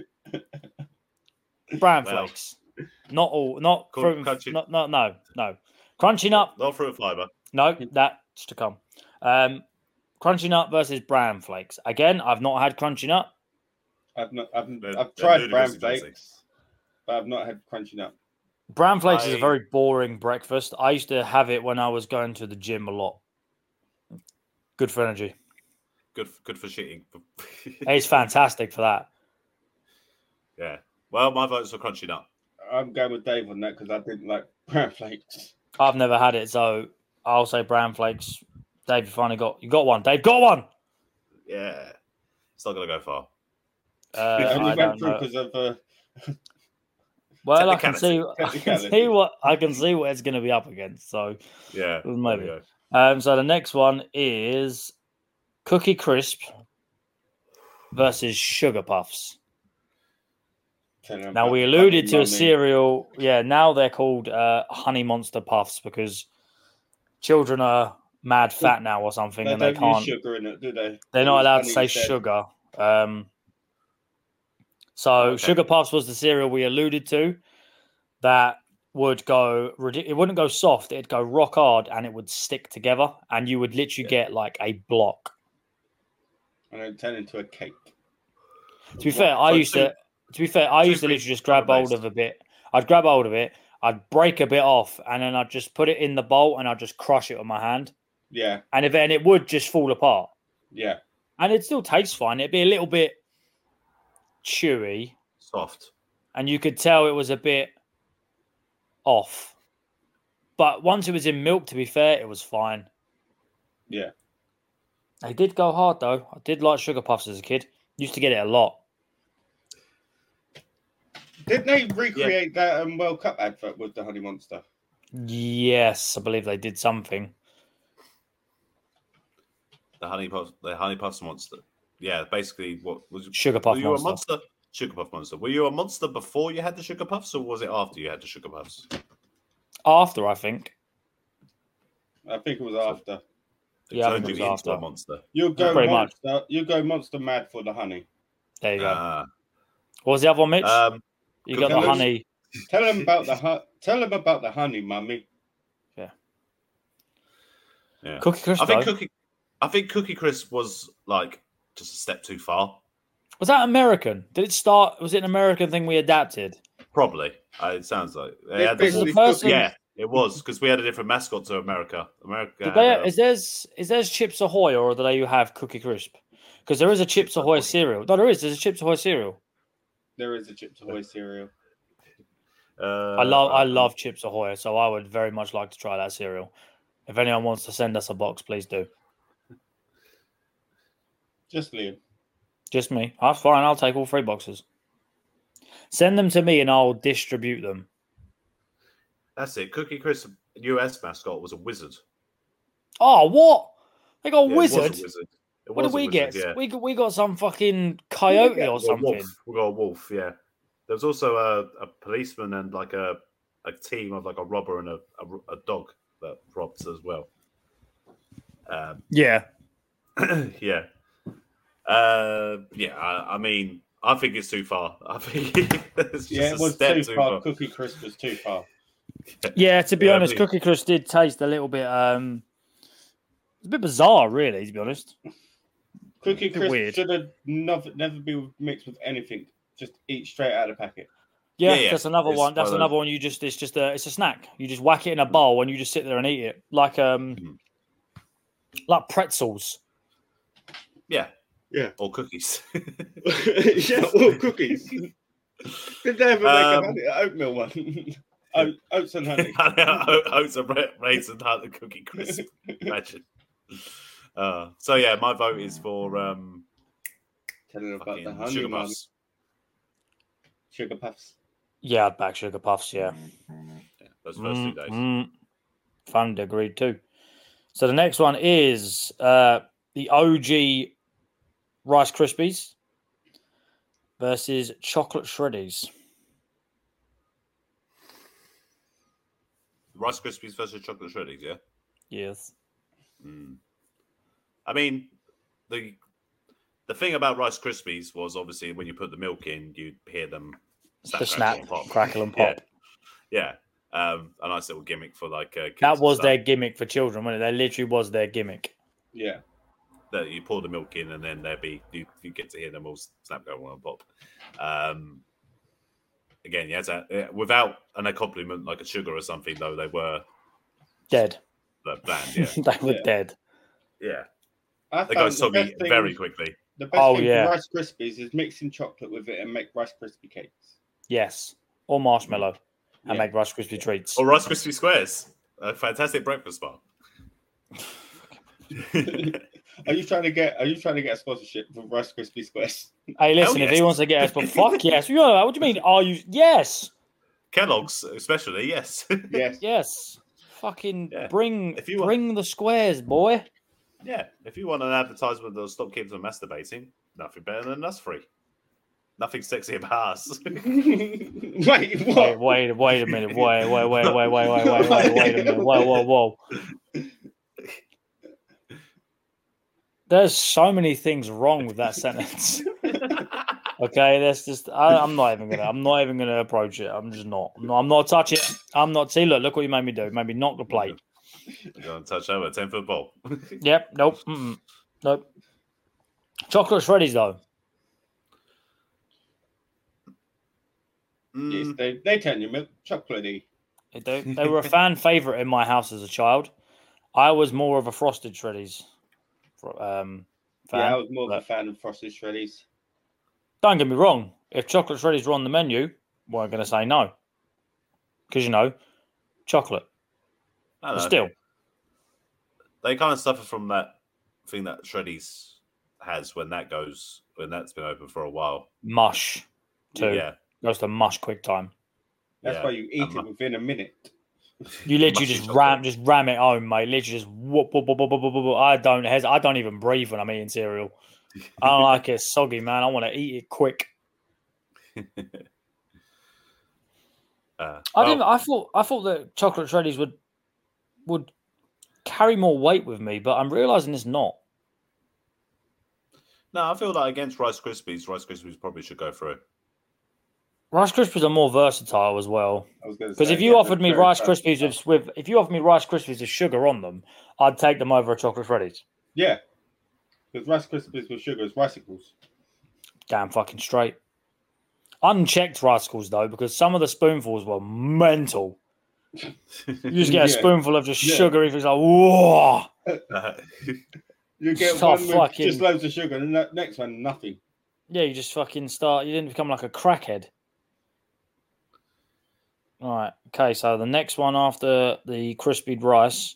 Bran Well, flakes. Not all, not Cool, fruit. and- crunchy. Not, no, no, no. Crunching up. Not fruit fiber. No, that's to come. Um, Crunchy Nut versus Bran Flakes. Again, I've not had Crunchy Nut. I've not. I've, They're- I've they're tried bran ludicrously tasty. flakes, but I've not had crunchy nut. Bran Flakes is a I- very boring breakfast. I used to have it when I was going to the gym a lot. Good for energy. Good, good for shitting. It's fantastic for that. Yeah. Well, my vote's for Crunchy Nut. I'm going with Dave on that because I didn't like bran flakes. I've never had it, so I'll say Bran Flakes. Dave, you finally got you got one. Dave got one. Yeah. It's not gonna go far. Uh, It only I went don't through know. because of. Uh, Well, I can see, Technicality. I can Technicality. see what I can see what it's going to be up against. So Yeah. there we maybe. go. Um, so the next one is Cookie Crisp versus Sugar Puffs. telling them Now about we the alluded honey to a mummy. cereal. Yeah, now they're called uh, Honey Monster Puffs because children are mad fat now or something, They and they don't can't. use sugar in it, do they? They're They not use allowed to honey say instead. sugar. Um, so Okay. Sugar Puffs was the cereal we alluded to that would go. ridic- It wouldn't go soft. It'd go rock hard, and it would stick together, and you would literally Yeah. get like a block. And then turn into a cake. To be fair, I So used two- to. To be fair, I two used to free literally just grab hold sugar-based. of a bit. I'd grab hold of it. I'd break a bit off, and then I'd just put it in the bowl, and I'd just crush it with my hand, Yeah, and if and it would just fall apart, yeah. and it still tastes fine. It'd be a little bit chewy, Soft. and you could tell it was a bit off. But once it was in milk, to be fair, it was fine. Yeah. They did go hard though. I did like Sugar Puffs as a kid. Used to get it a lot. Didn't they recreate that um, World Cup advert with the Honey Monster? Yes, I believe they did something. The honey puff, the honey puffs monster. Yeah, basically, what was Sugar were Puff you monster. a monster? Sugar puff monster. Were you a monster before you had the sugar puffs, or was it after you had the sugar puffs? After, I think. I think it was after. It Yeah, I turned think you it was into a after. monster. You go Pretty much. monster. You go monster mad for the honey. There you go. Ah. What was the other one, Mitch? um, you got the Cookies. honey. Tell them about the hu- Tell them about the honey, mummy. yeah. Cookie Crisp, I think though. cookie. I think Cookie Crisp was like just a step too far. Was that American? Did it start? Was it an American thing we adapted? Probably. Uh, it sounds like they It's had the basically wolf- person- Yeah, it was because we had a different mascot to America. America. Did had they, a- is there's is there's Chips Ahoy or do they have Cookie Crisp? Because there is a Chips Chips Ahoy Ahoy. cereal. No, there is. There's a Chips Ahoy cereal. There is a Chips Ahoy cereal. uh, I love I um, love Chips Ahoy, so I would very much like to try that cereal. If anyone wants to send us a box, please do. Just Liam. Just me. That's fine. I'll take all three boxes. Send them to me and I'll distribute them. That's it. Cookie Crisp U S mascot was a wizard. Oh, what? They got a Yeah, it was a wizard. wizard. It What was did a we wizard, get? Yeah. We got- we got some fucking coyote get? or We got a something. wolf. We got a wolf. Yeah. There was also a, a policeman and like a, a team of like a robber and a, a, a dog that robbed as well. Um, Yeah. yeah. Uh, yeah. I, I mean, I think it's too far. I think it's just Yeah, a it was step too too far. far. Cookie Crisp was too far. Yeah, to be Yeah, I honest, think- Cookie Crisp did taste a little bit um it's a bit bizarre, really, to be honest. Cookie Bit Crisp weird. should have never, never be mixed with anything. Just eat straight out of the packet. Yeah, Yeah, yeah. that's another It's one. That's one of another those- one you just it's just a it's a snack. You just whack it in a bowl and you just sit there and eat it. Like um Mhm. like pretzels. Yeah. Yeah. Or cookies. yeah, all cookies. Did they ever make Um, a honey, oatmeal one? Oat, oats and honey. Oats and ra- raisin nut and cookie crisp. Imagine. Uh, so yeah, my vote is for um, Tell them about fucking the honey, sugar mum. puffs. Sugar puffs. Yeah, I'd back Sugar Puffs, yeah. Yeah, those first two Mm, days. mm. Fun agreed too. So the next one is uh the O G Rice Krispies versus Chocolate Shreddies. Rice Krispies versus chocolate shreddies. Yeah. Yes. Mm. I mean, the the thing about Rice Krispies was obviously when you put the milk in, you'd hear them snap, The crackle, snap, and pop. crackle, and Yeah. pop. Yeah. Um, a nice little gimmick for like uh, kids That and was stuff. their gimmick for children, wasn't it? That literally was their gimmick. Yeah. that you pour the milk in, and then there be you, you get to hear them all snap, go one pop. Um, again, yeah, to, without an accompaniment like a sugar or something, though, they were Dead. like, bland. Yeah, They were Yeah. dead. yeah, I they found go the soggy best thing- very quickly. The best Oh, thing yeah. for Rice Krispies is mixing chocolate with it and make Rice Krispie cakes. Yes. Or marshmallow. And Yeah. make Rice Krispie treats. Or Rice Krispie Squares, a fantastic breakfast bar. Are you trying to get? Are you trying to get a sponsorship for Rice Krispie Squares? Hey, listen, Hell if he yes. wants to get us, but fuck yes. You know, what do you mean? Are you? Yes. Kellogg's, especially, yes. Yes. Yes. Fucking Yeah. bring If you want- bring the squares, boy. Yeah, if you want an advertisement that'll stop kids from masturbating, nothing better than us free. Nothing sexy about us. Wait, Wait, what? wait, wait a minute. Wait, wait, wait, wait, wait, wait, wait, wait, wait a minute. Whoa, whoa, whoa. There's so many things wrong with that sentence. Okay, that's just. I, I'm not even gonna. I'm not even gonna approach it. I'm just not. I'm not, I'm not touching it. I'm not. See, look, look what you made me do. You made me knock the plate. Don't touch over a ten foot ball. Yep. Nope. Mm-mm, nope. Chocolate shreddies though. Yes, Mm, they they turn your milk chocolatey. They, they were a fan favorite in my house as a child. I was more of a frosted shreddies. Um, fan. Yeah, I was more of but- a fan of Frosted Shreddies. Don't get me wrong. If chocolate shreddies were on the menu, we're going to say no. Because, you know, chocolate. I don't But know. still, They kind of suffer from that thing that Shreddies has when that goes when that's been open for a while. mush, too. Yeah, Goes to mush quick time. That's yeah. why you eat I'm it not- within a minute. You literally Mushy just chocolate. ram, just ram it home, mate. Literally just whoop, whoop, whoop, whoop, whoop, whoop, whoop. I don't, hes- I don't even breathe when I'm eating cereal. I don't like it soggy, man. I want to eat it quick. Uh, I well, didn't. I thought. I thought that chocolate shreddies would would carry more weight with me, but I'm realizing it's not. no, I feel like against Rice Krispies, Rice Krispies probably should go through. Rice Krispies are more versatile as well. I was going to Because if you offered me Rice Krispies with, with, if you offered me Rice Krispies with sugar on them, I'd take them over a chocolate shreddies. yeah, because Rice Krispies with sugar is ricicles. Damn fucking straight. Unchecked Ricicles though, because some of the spoonfuls were mental. You just get a Yeah. spoonful of just Yeah. sugar, it's like whoa. Uh, You get Oh, one with fucking- just loads of sugar, and the next one nothing. Yeah, you just fucking start. You didn't become like a crackhead. All right. Okay. So the next one after the crispied rice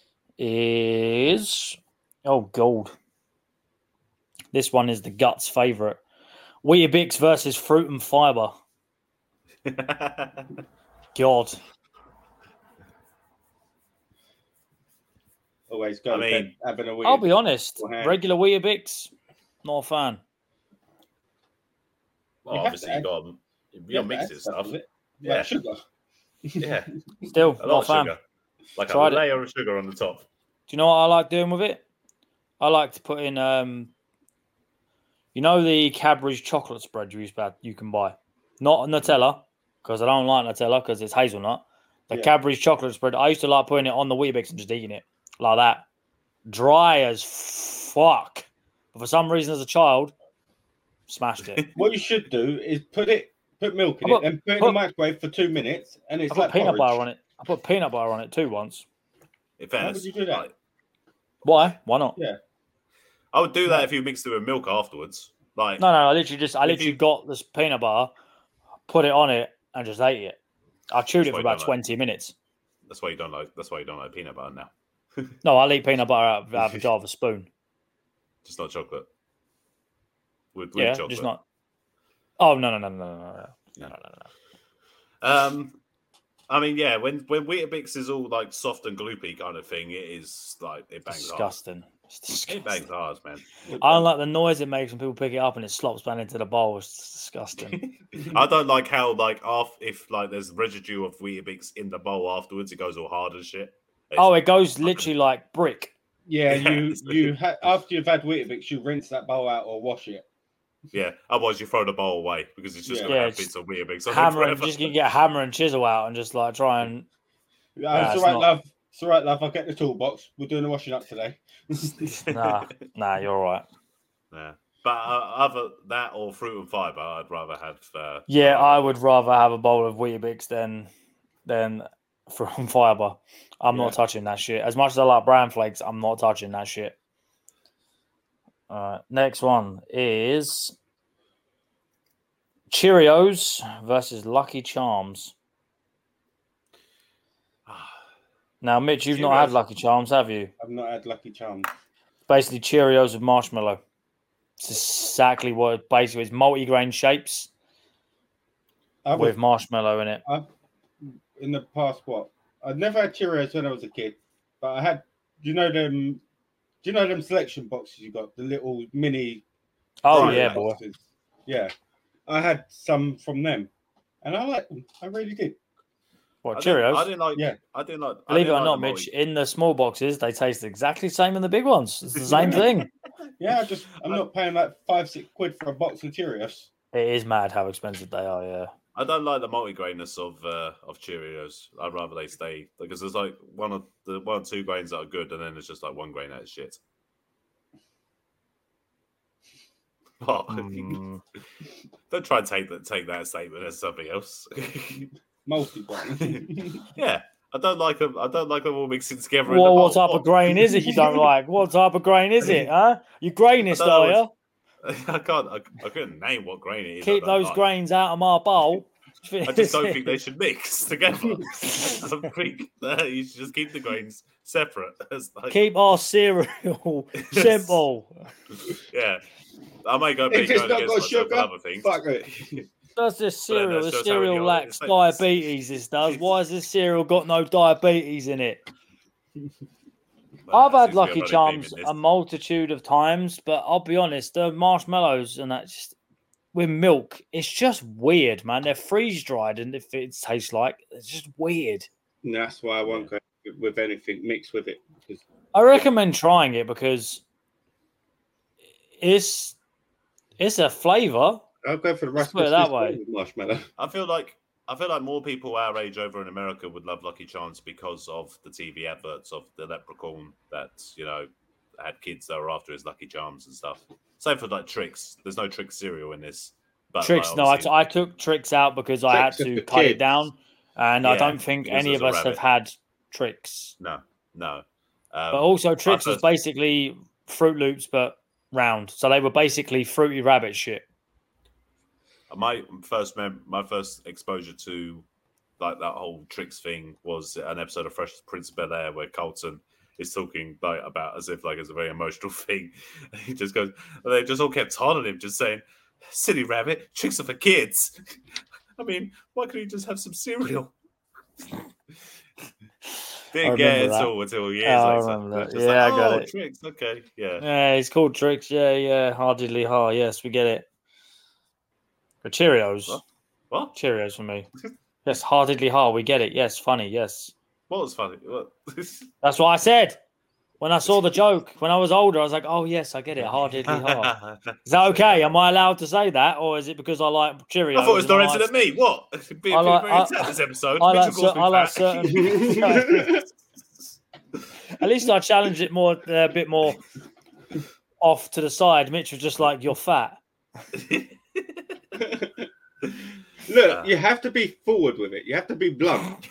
is oh gold. This one is the guts favorite. Weetabix versus Fruit and Fiber. God. Always go I to mean, bed having a wee. I'll be honest. beforehand. Regular Weetabix, not a fan. well, You have obviously to you add- got You you got have to add mixes stuff. with it. Yeah. Like sugar. Yeah, Still, a not lot a of fan. sugar, like Tried a it. layer of sugar on the top. Do you know what I like doing with it? I like to put in, um, you know, the Cadbury's chocolate spread you used to, you can buy, not Nutella because I don't like Nutella because it's hazelnut. The Yeah. Cadbury's chocolate spread. I used to like putting it on the Weetabix and just eating it like that, dry as fuck. But for some reason, as a child, smashed it. What you should do is put it, put milk in I put- it, and put it in put- the microwave for two minutes, and it's I put like peanut porridge. butter on it. I put peanut butter on it too once. In would fairness, you do that? like, Why? Why not? Yeah. I would do that if you mixed it with milk afterwards. Like, No, no. I literally just, I If literally you- got this peanut butter, put it on it, and just ate it. I chewed That's it for why you about don't like- twenty minutes. that's why you don't like. That's why you don't like peanut butter now. No, I'll eat peanut butter out of, out of a jar with a spoon. Just not chocolate. With, with Yeah, chocolate. just not. Oh no no no no no no no no no no no. Um, I mean, yeah. When when Weetabix is all like soft and gloopy kind of thing, it is like it bangs Disgusting. It's hard. It bangs disgusting. hard, man. I don't like the noise it makes when people pick it up and it slops back into the bowl. It's disgusting. I don't like how like off if like there's residue of Weetabix in the bowl afterwards, it goes all hard as shit. It's- Oh, it goes literally like brick. Yeah, Yeah, you it's- you ha- after you've had Weetabix, you rinse that bowl out or wash it. yeah. Otherwise, you throw the bowl away because it's just Yeah. gonna Yeah, have it's bits of Weetabix. on it Hammer and forever. just get a hammer and chisel out and just like try and Yeah, it's it's all right, not- love. It's all right, love. I'll get the toolbox. We're doing the washing up today. Nah, nah, you're all right. Yeah. But uh, other that or fruit and fiber, I'd rather have. Uh, Yeah, I'd I rather- would rather have a bowl of Weetabix than than from fiber. I'm Yeah. not touching that shit. As much as I like bran flakes, I'm not touching that shit. All right, next one is Cheerios versus Lucky Charms. Now, Mitch, you've not had Cheerios. Lucky Charms, have you? I've not had Lucky Charms. Basically, Cheerios with marshmallow. It's exactly what it basically is. Multi-grain shapes I with was, marshmallow in it. I've, in the past, what? I'd never had Cheerios when I was a kid, but I had, do you know them, do you know them selection boxes you got? The little mini Oh, Right, yeah, yeah. boy. boxes. Yeah. I had some from them, and I liked them. I really did. What, I didn't, Cheerios? I didn't like. Yeah. I didn't like. I Believe it didn't or like not, the Mitch, multi- in the small boxes, they taste exactly the same in the big ones. It's the same thing. Yeah, I just, I'm not paying like five, six quid for a box of Cheerios. It is mad how expensive they are, yeah. I don't like the multi-grainness of uh, of Cheerios. I'd rather they stay because there's like one of the one or two grains that are good, and then it's just like one grain that is shit. What? Mm, Don't try and take that take that statement as something else. Multi-grain. Yeah, I don't like them. I don't like them all mixing together. in well, the what bowl. type of grain is it you don't like? What type of grain is it, huh? You grainist, I don't know are you? I can't. I, I couldn't name what grain it is. I Keep don't those like. grains out of my bowl. I just don't think they should mix together. I think that you should just keep the grains separate. It's like, Keep our cereal simple. yeah, I might go big If it's going not against got myself sugar, on other things. fuck it. Does this But then cereal? that The shows how cereal you're- lacks it's like- diabetes. This does. Why has this cereal got no diabetes in it? But I've that had seems to be a Lucky running theme Charms in this. a multitude of times, but I'll be honest, the marshmallows and that just with milk, it's just weird, man. They're freeze dried, and if it tastes like, it's just weird. And that's why I won't go with anything mixed with it. Because I recommend trying it because it's it's a flavor. I'll go for the Let's Rice put it that Krispies way. with marshmallow. I feel like I feel like more people our age over in America would love Lucky Charms because of the T V adverts of the leprechaun that you know had kids that were after his Lucky Charms and stuff. Same for like Trix. There's no Trix cereal in this. But Tricks, like, no, I, obviously- t- I took tricks out because I had Tricks are to for cut it kids. down, and I Yeah, don't think because any there's of a us have rabbit. had tricks. no, no. Um, But also, tricks was first- basically Fruit Loops, but round. So they were basically fruity rabbit shit. my first mem- my first exposure to like that whole Tricks thing was an episode of Fresh Prince of Bel Air where Colton is talking like about as if like it's a very emotional thing. And he just goes, and they just all kept taunting him, just saying, "Silly rabbit, tricks are for kids." I mean, why couldn't you just have some cereal? Didn't get remember it that. until, until years Oh, I later. remember It was that. just Yeah, like, I got oh, it. Tricks, okay, yeah. Yeah, it's called tricks. Yeah, yeah. Hardly ha. Yes, we get it. But Cheerios. What? What? Cheerios for me. Yes, heartedly ha. We get it. Yes, funny. Yes. What was funny? What? That's what I said. When I saw the joke, when I was older, I was like, oh, yes, I get it. Heartedly ha. Is that okay? Am I allowed to say that? Or is it because I like Cheerios? I thought it was and I directed like- at me. What? Being I like- very I- attacked this episode. I like, Mitchell calls cer- me I like fat. certain. At least I challenged it more, uh, a bit more off to the side. Mitch was just like, "You're fat." Look, you have to be forward with it. You have to be blunt.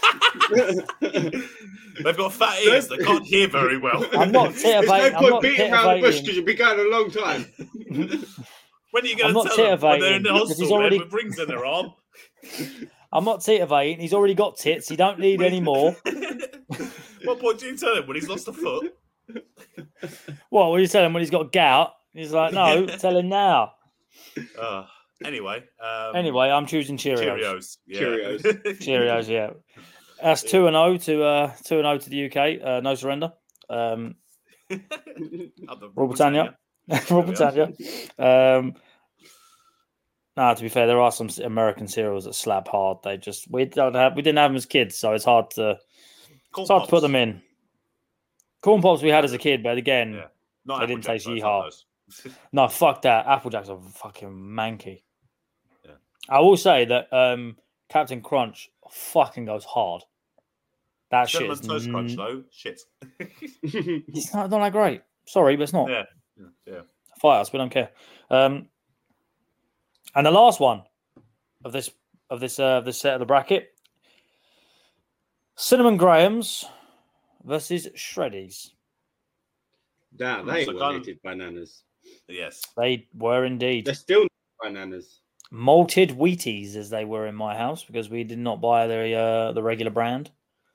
They've got fat ears. They can't hear very well. I'm not There's titivating. no I'm point not beating around the bush titivating. because you'll be going a long time. When are you I'm going not to tell them? When they're in the titivating, 'cause he's hospital already- then with rings in their arm. I'm not titivating. He's already got tits. He don't need any more. What point do you tell him when he's lost a foot? What? What do you tell him when he's got gout? He's like, no, tell him now. Uh, anyway. Um, Anyway, I'm choosing Cheerios. Cheerios. Yeah. Cheerios. Cheerios, yeah. That's two and zero to uh two and zero to the U K. Uh, no surrender. Um, Other Rule Britannia. Rule Britannia. Um, no, to be fair, there are some American cereals that slap hard. They just we don't have we didn't have them as kids, so it's hard to Corn it's hard to put Pops. them in. Corn Pops we had as a kid, but again, Yeah. Not They Apple didn't Jacks, taste though, it's yeehaw. not those. no, fuck that. Apple Jacks are fucking manky. Yeah. I will say that um, Captain Crunch fucking goes hard. That shit Cinnamon is Toast Crunch, n- though. Shit. it's not, not that great. Sorry, but it's not. Yeah. Yeah. Yeah. Fight us, we don't care. Um, and the last one of this of this uh, this set of the bracket, Cinnamon Grahams versus Shreddies. Damn, they So were kind of- knitted bananas. Yes. They were indeed They're still bananas. malted Wheaties, as they were in my house, because we did not buy the uh, the regular brand.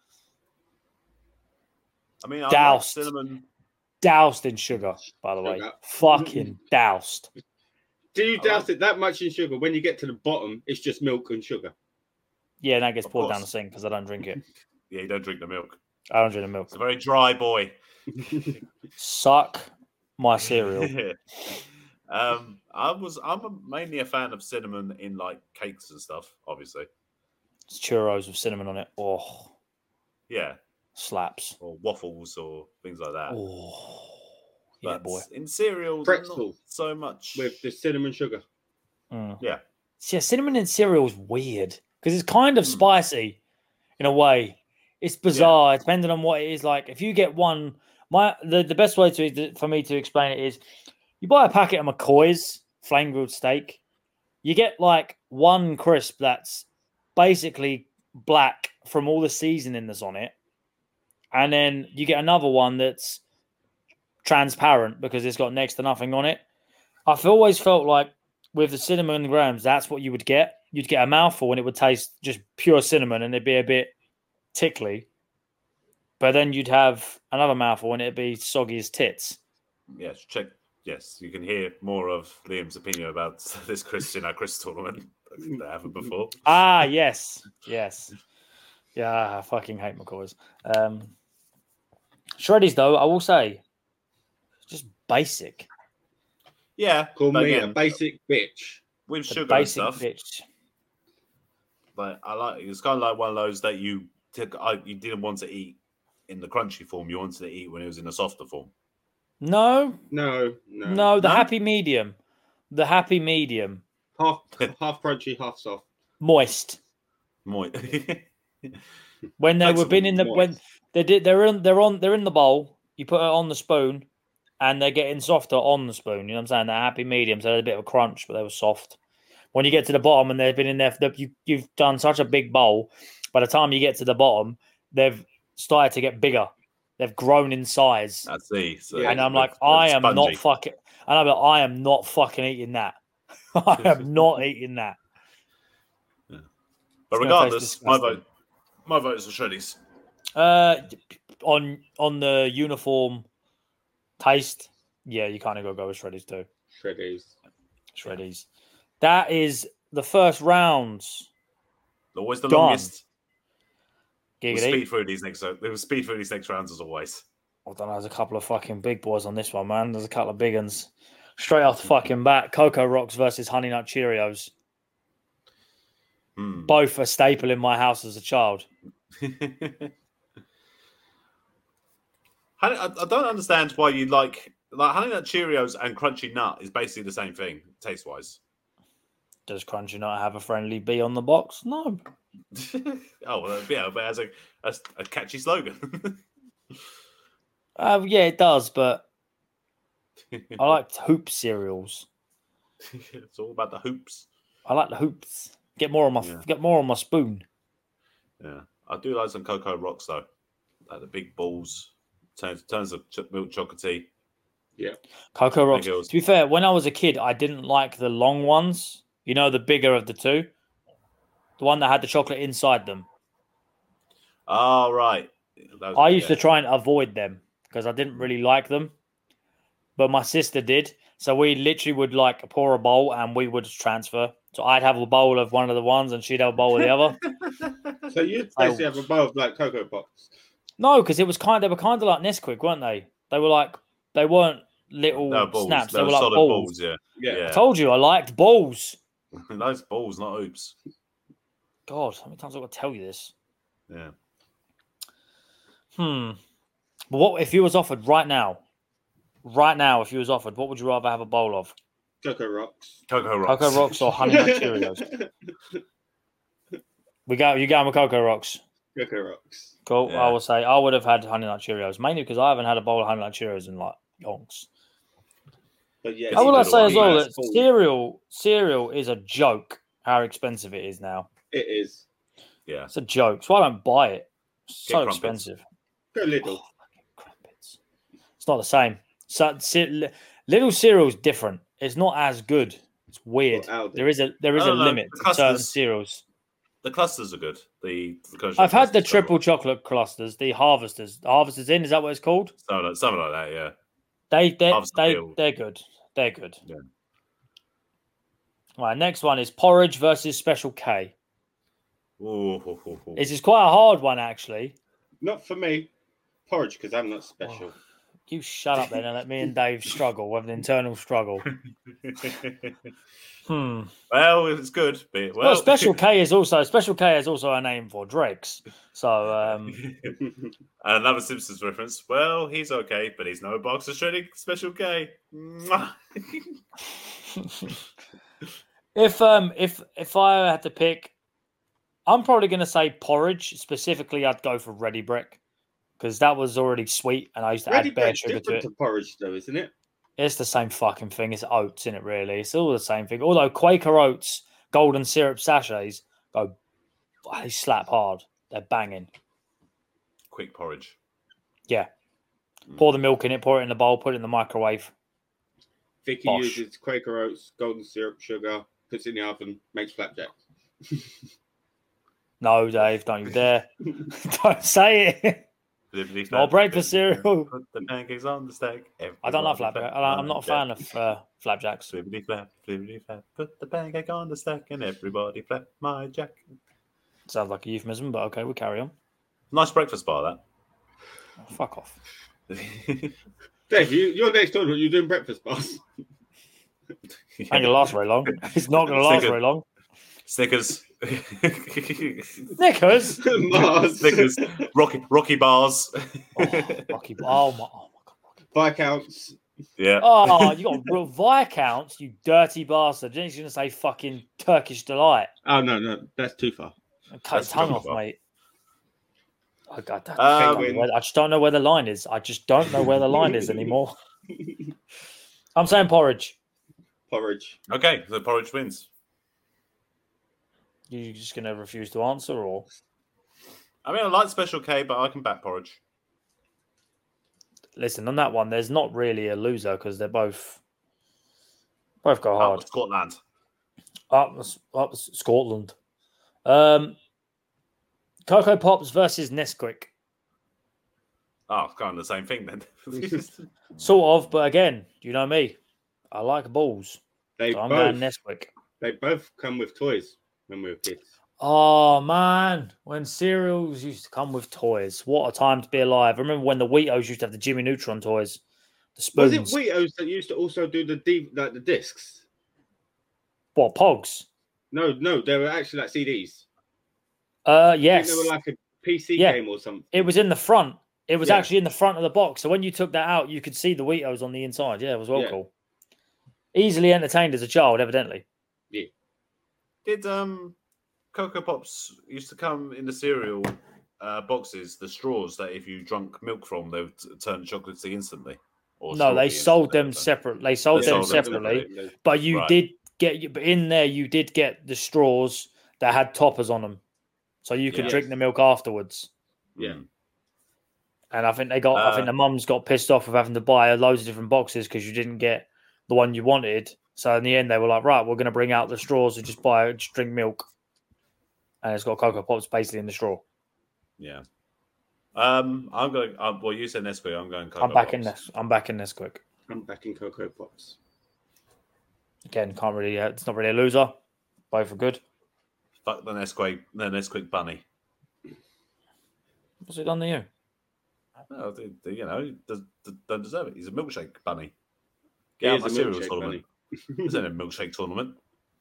I mean, I like Doused. cinnamon. Doused in sugar, by the way. Sugar. Fucking doused. Do you I douse like- it that much in sugar? When you get to the bottom, it's just milk and sugar. Yeah, and that gets Of poured down the course. sink because I don't drink it. Yeah, you don't drink the milk. I don't drink the milk. It's a very dry boy. Suck my cereal. um, I was. I'm a- mainly a fan of cinnamon in like cakes and stuff. Obviously, It's churros with cinnamon on it. Oh, yeah, slaps. or waffles or things like that. Oh, yeah, But boy. in cereals, Pretzel. not so much. With the cinnamon sugar. Mm. Yeah. Yeah, cinnamon in cereal is weird because it's kind of Mm. spicy in a way. It's bizarre, depending on what it is. Like, if you get one, my the, the best way to for me to explain it is, you buy a packet of McCoy's flame grilled steak, you get like one crisp that's basically black from all the seasoning that's on it, and then you get another one that's transparent because it's got next to nothing on it. I've always felt like with the cinnamon grams, that's what you would get. You'd get a mouthful and it would taste just pure cinnamon and it'd be a bit tickly. But then you'd have another mouthful and it'd be soggy as tits. Yes, check. Yes, you can hear more of Liam's opinion about this Christian at Chris tournament than they haven't before. Ah, yes. Yes. Yeah, I fucking hate McCoy's. Um, Shreddies, though, I will say, just basic. Yeah, Call but me again, a basic bitch. with A sugar and basic stuff. bitch. But I like it's kind of like one of those that you took, I, you didn't want to eat in the crunchy form. You wanted to eat when it was in a softer form. No, No, no. no, the No? happy medium. The happy medium. Half half crunchy, half soft. Moist. More. When they were Flexible, been in the when moist. they did they're in they're on they're in the bowl, you put it on the spoon and they're getting softer on the spoon. You know what I'm saying? They're happy medium, so they're a bit of a crunch, but they were soft. When you get to the bottom and they've been in there, for the, you, you've done such a big bowl. By the time you get to the bottom, they've started to get bigger. They've grown in size, I see. So Yeah, and I'm they're- like, they're I am not spongy. fucking. And I'm like, I am not fucking eating that. I am not eating that. But It's gonna regardless, taste my disgusting. vote, my vote is for Shreddies. Uh, on on the uniform taste, yeah, you kind of got to go with Shreddies too. Shreddies. Shreddies. That is the first rounds. Always the Done. longest. We'll Giggity. speed through these next. There was speed through these next rounds as always. I don't know. There's a couple of fucking big boys on this one, man. There's a couple of big ones. Straight off the fucking bat, Cocoa Rocks versus Honey Nut Cheerios. Hmm. Both a staple in my house as a child. Honey, I, I don't understand why you like like Honey Nut Cheerios and Crunchy Nut is basically the same thing taste wise. Does Crunchy Nut have a friendly bee on the box? No. Oh well, yeah, but it has a, a, a catchy slogan. Uh, yeah, it does, but I like hoop cereals. It's all about the hoops. I like the hoops. Get more on my Yeah. get more on my spoon. Yeah, I do like some Cocoa Rocks though, like the big balls. Turns turns of ch- milk chocolatey. Cocoa Rocks. girls. To be fair, when I was a kid, I didn't like the long ones. You know, the bigger of the two, the one that had the chocolate inside them. Oh right. Those- I used yeah. to try and avoid them because I didn't really like them, but my sister did. So we literally would like pour a bowl and we would transfer. So I'd have a bowl of one of the ones and she'd have a bowl of the other. So you I- basically have a bowl of like Cocoa Pops. No, because it was kind. They were kind of like Nesquik, weren't they? They were like they weren't little No, balls. snaps. They They were were like solid balls. balls. Yeah, Yeah. yeah. I told you I liked balls. Nice balls, not oops. God, how many times have I got to tell you this? Yeah. Hmm. But what if you was offered right now? Right now, if you was offered, what would you rather have a bowl of? Cocoa Rocks. Cocoa Rocks. Cocoa Rocks or Honey Nut Cheerios? We go. You going with Cocoa Rocks? Cocoa Rocks. Cool. Yeah. I will say I would have had Honey Nut Cheerios, mainly because I haven't had a bowl of Honey Nut Cheerios in like yonks. But yeah, It's I will a I little say one, as well man. that cereal cereal is a joke. How expensive it is now. it is. Yeah. It's a joke. So I don't buy it. It's so Get crumpets. expensive. Go little. Oh, fucking crumpets. It's not the same. So ce- little cereal's different. It's not as good. It's weird. Or Aldi. There is a there is I a don't know, limit the to certain clusters- cereals. The clusters are good. The, the I've had the clusters are triple good. chocolate clusters, the harvesters. The harvesters in, is that what it's called? Something like, something like that, yeah. They they Harvester they Field. they're good. They're good. Yeah. Right, next one is porridge versus Special K. Ooh, hoo, hoo, hoo. This is quite a hard one, actually. Not for me. Porridge, because I'm not special. You shut up then and let me and Dave struggle with an internal struggle. Hmm. Well, it's good. But, well, Well, Special K is also Special K is also a name for Dregs. So um, And another Simpsons reference. Well, he's okay, but he's no box of shredding Special K. Mwah. if um if if I had to pick, I'm probably going to say porridge. Specifically, I'd go for Ready Brick because that was already sweet, and I used to Ready add bare bread's sugar to different it. to porridge, though, isn't it? It's the same fucking thing. It's oats in it, really. It's all the same thing. Although Quaker Oats golden syrup sachets go, they slap hard. They're banging. Quick porridge. Yeah. Pour the milk in it, pour it in the bowl, put it in the microwave. Vicky Bosh. uses Quaker Oats, golden syrup, sugar, puts it in the oven, makes flapjack. No, Dave, don't you dare. Don't say it. Flippity Not flap, breakfast flippity cereal. flap, Put the pancakes on the stack. I don't like Everybody flapjack. I- I'm not a fan jack. of uh, flapjacks. Flippity flap, flippity flap. Put the pancake on the stack and everybody flap my jack. Sounds like a euphemism, but okay, we'll carry on. Nice breakfast bar, Oh, fuck off. that. Dave, you, your next tournament, you're doing breakfast bars. Ain't gonna last very long. It's not gonna last very long. Snickers. Snickers. Mars. Snickers. Rocky Rocky bars. Oh, Rocky. Oh my. Oh my god. Rocky. Viscounts. Yeah. Oh, you got real Viscounts, you dirty bastard. Then he's gonna say fucking Turkish delight. Oh, no, no, that's too far. And cut his That's tongue too off, far. mate. I got that. Um, I just don't know where the line is. I just don't know where the line is anymore. I'm saying porridge. Porridge. Okay, the porridge wins. You're just gonna refuse to answer, or I mean, I like Special K, but I can back porridge. listen on that one? There's not really a loser because they're both both go Oh, hard. Scotland. Up, up Scotland. Um, Cocoa Pops versus Nesquik. Oh, it's kind of the same thing then. Sort of, but again, you know me. I like balls. They So I'm both, going Nesquik. they both come with toys when we were kids. Oh man, when cereals used to come with toys, what a time to be alive! I remember when the Wheatos used to have the Jimmy Neutron toys, the Was spoons. it Wheatos that used to also do the D, like the discs? What Pogs? No, no, they were actually like C Ds. Uh, I think yes, they were like a P C Yeah. game or something. it was in the front. It was Yeah. actually in the front of the box. So when you took that out, you could see the Wheatos on the inside. Yeah, it was well Yeah. cool. Easily entertained as a child, evidently. Did um Cocoa Pops used to come in the cereal uh, boxes, the straws that if you drunk milk from, they would t- turn chocolatey instantly? Or No, they strawberry sold them instantly, separate. They sold They them sold them separately. But you Right. did get, but in there you did get the straws that had toppers on them, so you could Yeah. drink the milk afterwards. Yeah. Mm. And I think they got, I Uh, think the mums got pissed off with having to buy loads of different boxes because you didn't get the one you wanted. So in the end, they were like, right, we're going to bring out the straws and just buy, just drink milk. And it's got Cocoa Pops basically in the straw. Yeah. Um, I'm going. Uh, well, you said Nesquik. I'm going. Cocoa I'm back in Pops. this. I'm back in this quick. I'm back in Cocoa Pops. Again, can't really. Uh, it's not really a loser. Both are good. Fuck the Nesquik. The Nesquik bunny. What's it done to you? No, they, they, you know, does, does, don't deserve it. He's a milkshake bunny. He Get out is my a cereal milkshake tournament. bunny. This ain't a milkshake tournament.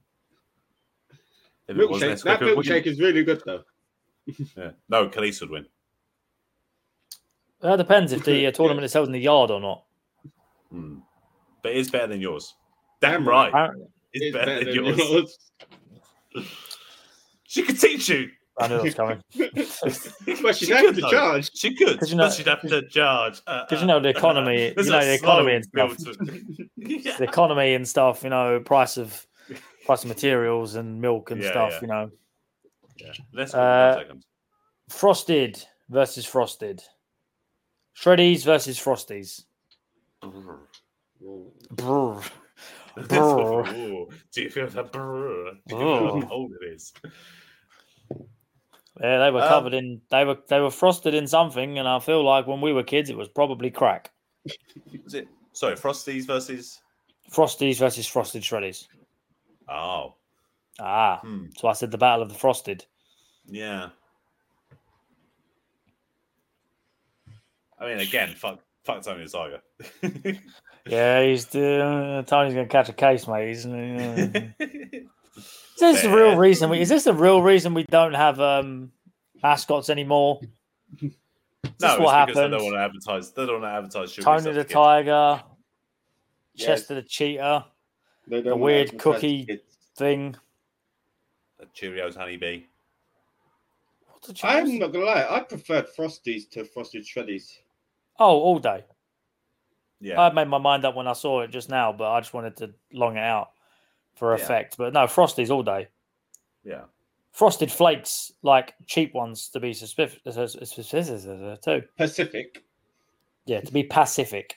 If it was Milkshake, Nesquik, that it wouldn't. milkshake is really good though. Yeah. No, Khalees would win. Well, it depends if the uh, tournament itself is in the yard or not. Hmm. But it's better than yours. Damn Damn right. right. Apparently- It's, It's better, than, yours. yours. She could teach you. I knew it was coming. But she'd She have could, to though. charge. She could, 'Cause you know- but she'd have to charge. Because Because you know the economy, you know the economy and stuff. yeah. The economy and stuff. You know, price of price of materials and milk and Yeah, stuff. yeah. You know, Yeah. Let's go Uh, one second. Frosted versus Frosted. Shreddies versus Frosties. Brr. Brr. Ooh, do you feel that brr? Do you feel Oh. how cold it is? Yeah, they were Um, covered in they were they were frosted in something, and I feel like when we were kids, it was probably crack. Was it? Sorry, Frosties versus. Frosties versus Frosted Shreddies. Oh, Ah, hmm. so I said the battle of the Frosted. Yeah. I mean, again, fuck, fuck Tony Saga. Yeah, he's uh, Tony's gonna catch a case, mate. He's, uh, is this the real Fair. reason? We, is this the real reason we don't have um, mascots anymore? Is No, this it's what because happened? they don't want to advertise. They don't want to advertise. sugary Tony stuff the to kids. Tiger, Yes. Chester the Cheetah They don't The want weird to advertise cookie- kids. thing. The Cheerios honeybee. What did you I'm not gonna lie, I preferred Frosties to Frosted Shreddies. Oh, all day. Yeah. I made my mind up when I saw it just now, but I just wanted to long it out for Yeah. effect. But no, Frosties all day. yeah. Frosted Flakes, like cheap ones, to be suspicious too. Pacific. Yeah, to be pacific.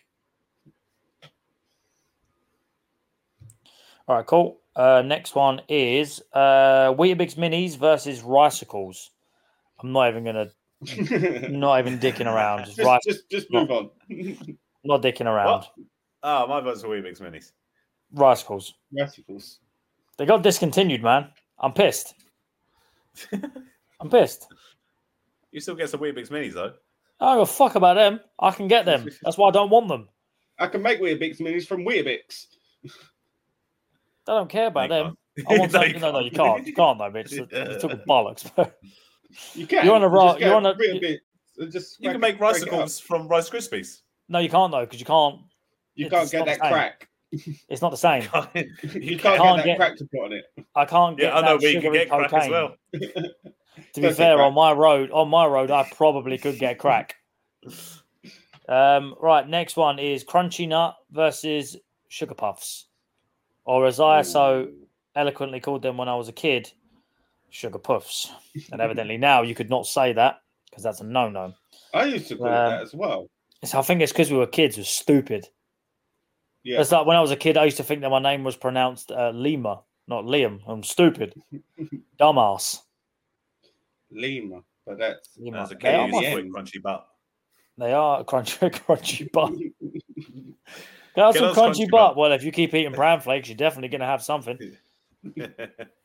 All right, cool. Uh, next one is uh, Weetabix Minis versus Ricicles. I'm not even gonna, not even dicking around. Just, just, rice, just, just move on. not dicking around. What? Oh, my vote's for Weetabix Minis. Ricicles. Rascals. They got discontinued, man. I'm pissed. I'm pissed. You still get some Weetabix Minis though. I don't give a fuck about them. I can get them. That's why I don't want them. I can make Weetabix minis from Weetabix. I don't care about No, you them. can't. I want No, something. you No, no, you can't. can't. You can't, though, bitch. You're talking bollocks. You can. You're on a You ro- just get you're on a- Weetabix and just You crack can it- make crack it up. Ricicles from Rice Krispies. no, you can't, though, because you can't. You It's can't get not that the same. crack. It's not the same. You you can't, can't get that get- crack to put on it. I can't get Yeah, I know, that but you can sugary get crack cocaine. as well. To be Perfect fair, crack. on my road, on my road, I probably could get crack. Um, right, next one is Crunchy Nut versus Sugar Puffs, or as I so eloquently called them when I was a kid, Sugar Puffs. And evidently now you could not say that because that's a no-no. I used to call Um, it that as well. So I think it's because we were kids. It was stupid. Yeah. It's like when I was a kid, I used to think that my name was pronounced uh, Lima, not Liam. I'm stupid, dumbass. Lima, but that's Lima. As a They kid, are, you my- used to my- eat crunchy butt. they are crunchy, crunchy butt. Got Get some us crunchy, crunchy butt. butt. Well, if you keep eating bran flakes, you're definitely going to have something. and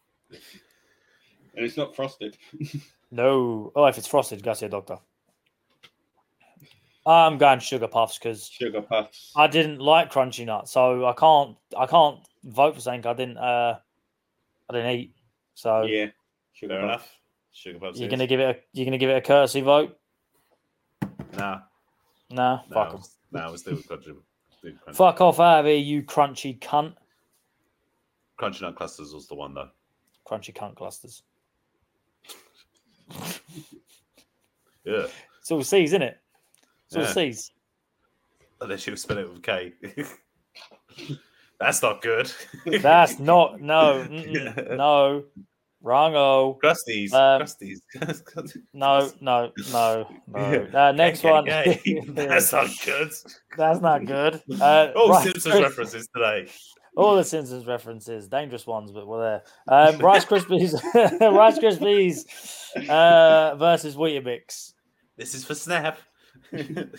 it's not frosted. No. Oh, if it's frosted, go see a doctor. I'm going Sugar Puffs because Sugar puffs. I didn't like Crunchy Nut, so I can't. I can't vote for something I didn't. Uh, I didn't eat. So Yeah. Sugar Fair puffs. enough. Sugar puffs. you're is. gonna give it. A, you're gonna give it a courtesy vote. Nah. Nah, No, fuck 'em. No, we're still crunchy. still crunchy. Fuck off out of here, you crunchy cunt. Crunchy nut clusters was the one though. Crunchy cunt clusters. Yeah. It's all C's, isn't it? It's all Yeah. C's. Unless you spell it with K. That's not good. That's not. No. mm-mm, no. Wrong-o. Crusties. Um, Crusties. No, no, no, no. Uh, next one. K K K. That's not good. That's not good. Uh, All Rice Simpsons Kris- references today. All the Simpsons references, dangerous ones, but we're there. Um, Rice Krispies, Rice Krispies uh, versus Weetabix. This is for Snap. The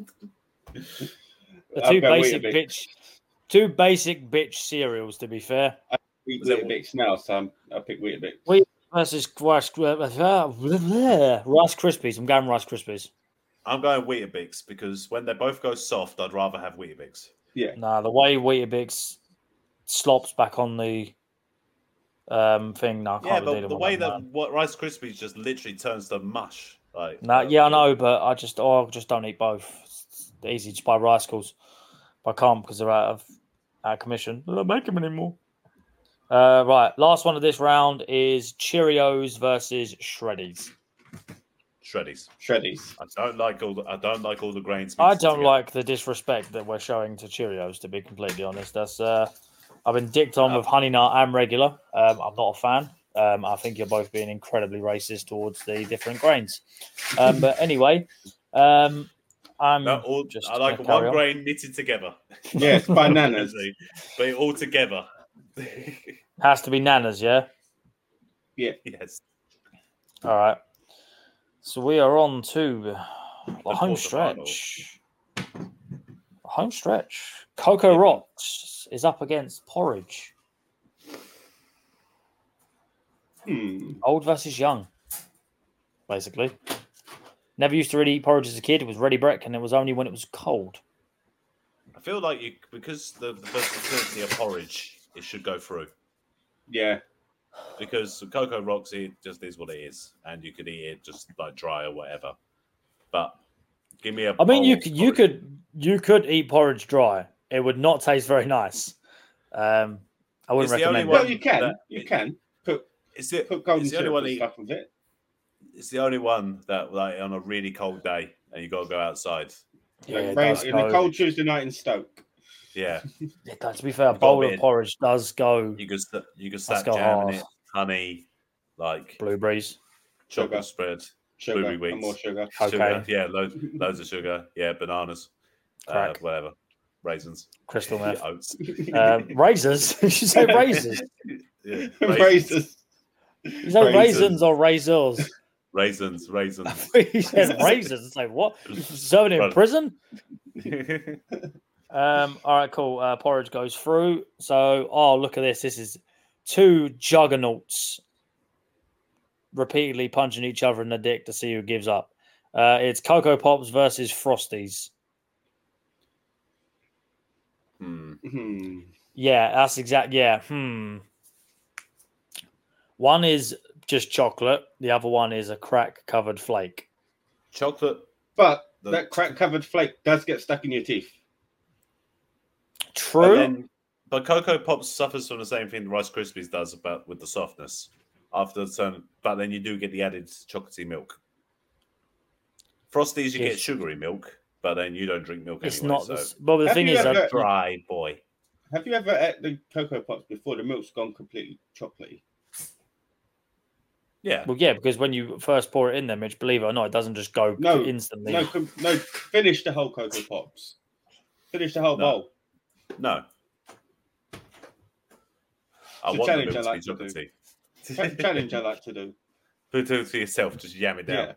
I'll two go basic Weetabix. bitch, two basic bitch cereals. To be fair, Eat Was it- Weetabix now, so I'll pick Weetabix. versus Rice, uh, Rice Krispies. I'm going Rice Krispies. I'm going Weetabix because when they both go soft, I'd rather have Weetabix. Yeah. Nah, the way Weetabix slops back on the um thing. No, I can't Yeah, be but dealing the with way that, that man. what Rice Krispies just literally turns to mush. Like, Nah, uh, yeah, I know, but I just, oh, I just don't eat both. It's easy to buy Ricicles, but I can't because they're out of out of commission. They don't make them anymore. Uh, right, last one of this round is Cheerios versus Shreddies. Shreddies. Shreddies. I don't like all the. I don't like all the grains. I mixed don't together. like the disrespect that we're showing to Cheerios. To be completely honest, that's uh, I've been dicked on No. with Honey Nut and regular. Um, I'm not a fan. Um, I think you're both being incredibly racist towards the different grains. Um, but anyway, um, I'm No, all, just I like gonna one carry on. grain knitted together. Yes, bananas. But all together. Has to be nanas, yeah. Yes. All right. So we are on to the, The home quarterfinal. stretch. Home stretch. Coco Yeah. Rocks is up against Porridge. Hmm. Old versus young, basically. Never used to really eat porridge as a kid. It was ready break, and it was only when it was cold. I feel like you because the, the versatility of porridge, it should go through. Yeah. Because Cocoa Rocks, it just is what it is, and you could eat it just like dry or whatever. But give me a. I mean, you bowl of could, you porridge. could, you could eat porridge dry. It would not taste very nice. Um, I wouldn't It's the only recommend one- Well, you can. that- You can put It's the, put golden it's the only syrup one. and that- stuff with it. It's the only one that, like, on a really cold day, and you got to go outside. it. Yeah, it Rain, does in go. a cold Tuesday night in Stoke. Yeah, It does- to be fair, a You've got a bowl bit of of- porridge does go you could st- you could Let's start go jam in hard. it, honey, like blueberries. chocolate Sugar. spread, Sugar Blueberry and more wheats. sugar. Okay. sugar. Yeah, loads, loads of sugar. Yeah, bananas, uh, Crack. whatever, raisins, Crystal meth. oats. Um, razors. You should say razors. Yeah, Raisins. You say raisins or razors. raisins, raisins. He said razors. It's like, what? You serving in Right. prison? Um, all right, cool. Uh, porridge goes through. So, oh, look at this. This is two juggernauts repeatedly punching each other in the dick to see who gives up. Uh, it's Cocoa Pops versus Frosties. Hmm. Hmm. Yeah, that's exact. Yeah. Hmm. One is just chocolate. The other one is a crack covered flake. Chocolate. But The- that crack covered flake does get stuck in your teeth. But, True. then, but Cocoa Pops suffers from the same thing Rice Krispies does about with the softness after the turn. But then you do get the added chocolatey milk. Frosties, you Yes. get sugary milk, but then you don't drink milk It's anyway. not. so The, but the Have thing you is, ever- uh, dry boy. Have you ever ate the Cocoa Pops before the milk's gone completely chocolatey? Yeah. well, yeah, because when you first pour it in there, Mitch, believe it or not, it doesn't just go No, instantly. No, com- no. Finish the whole Cocoa Pops. Finish the whole No. bowl. No. I It's a want the challenge milk I to like be to do. chocolatey. Ch- challenge I like to do. Put it to yourself, just yam it down.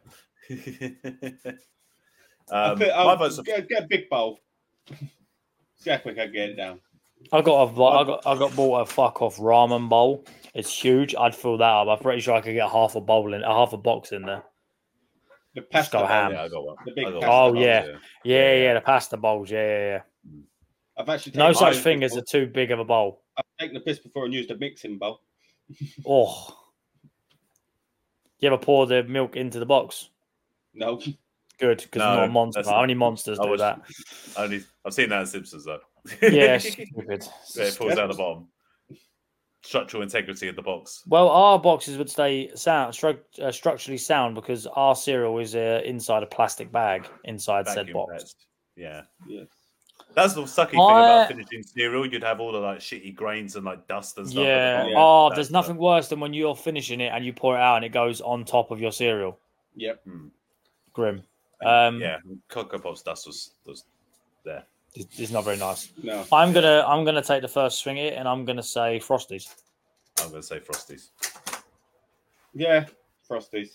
I'll, um, put, my I'll vote's a- get, get a big bowl. See how quick I can get it down. I got a, I got I got bought a fuck off ramen bowl. It's huge. I'd fill that up. I'm pretty sure I could get half a bowl in, a half a box in there. The pasta go bowl. ham. Yeah, I got one. The big I got pasta Oh, one. bowl. yeah. Yeah. Yeah, yeah, Yeah. the pasta bowls. Yeah, yeah, yeah. I've actually No taken such the piss thing as a before- too big of a bowl. I've taken the piss before and used a mixing bowl. Oh, you ever pour the milk into the box? No, Good, because No, I'm not a monster. that's not- Only monsters I do was- that. Only I've seen that in Simpsons though. Yeah, stupid. Yeah, it falls out the bottom. Structural integrity of the box. Well, our boxes would stay sound, stru- uh, structurally sound because our cereal is uh, inside a plastic bag inside said Vacuum box. packed. Yeah. yes. That's the sucky thing I- about finishing cereal. You'd have all the like shitty grains and like dust and stuff. at the Yeah. bottom. Oh, That's there's the- nothing worse than when you're finishing it and you pour it out and it goes on top of your cereal. Yep. Grim. Um, yeah, Cocoa Pops dust was was there. It's, it's not very nice. No. I'm gonna I'm gonna take the first swing at it and I'm gonna say Frosties. I'm going to say Frosties. Yeah. Frosties.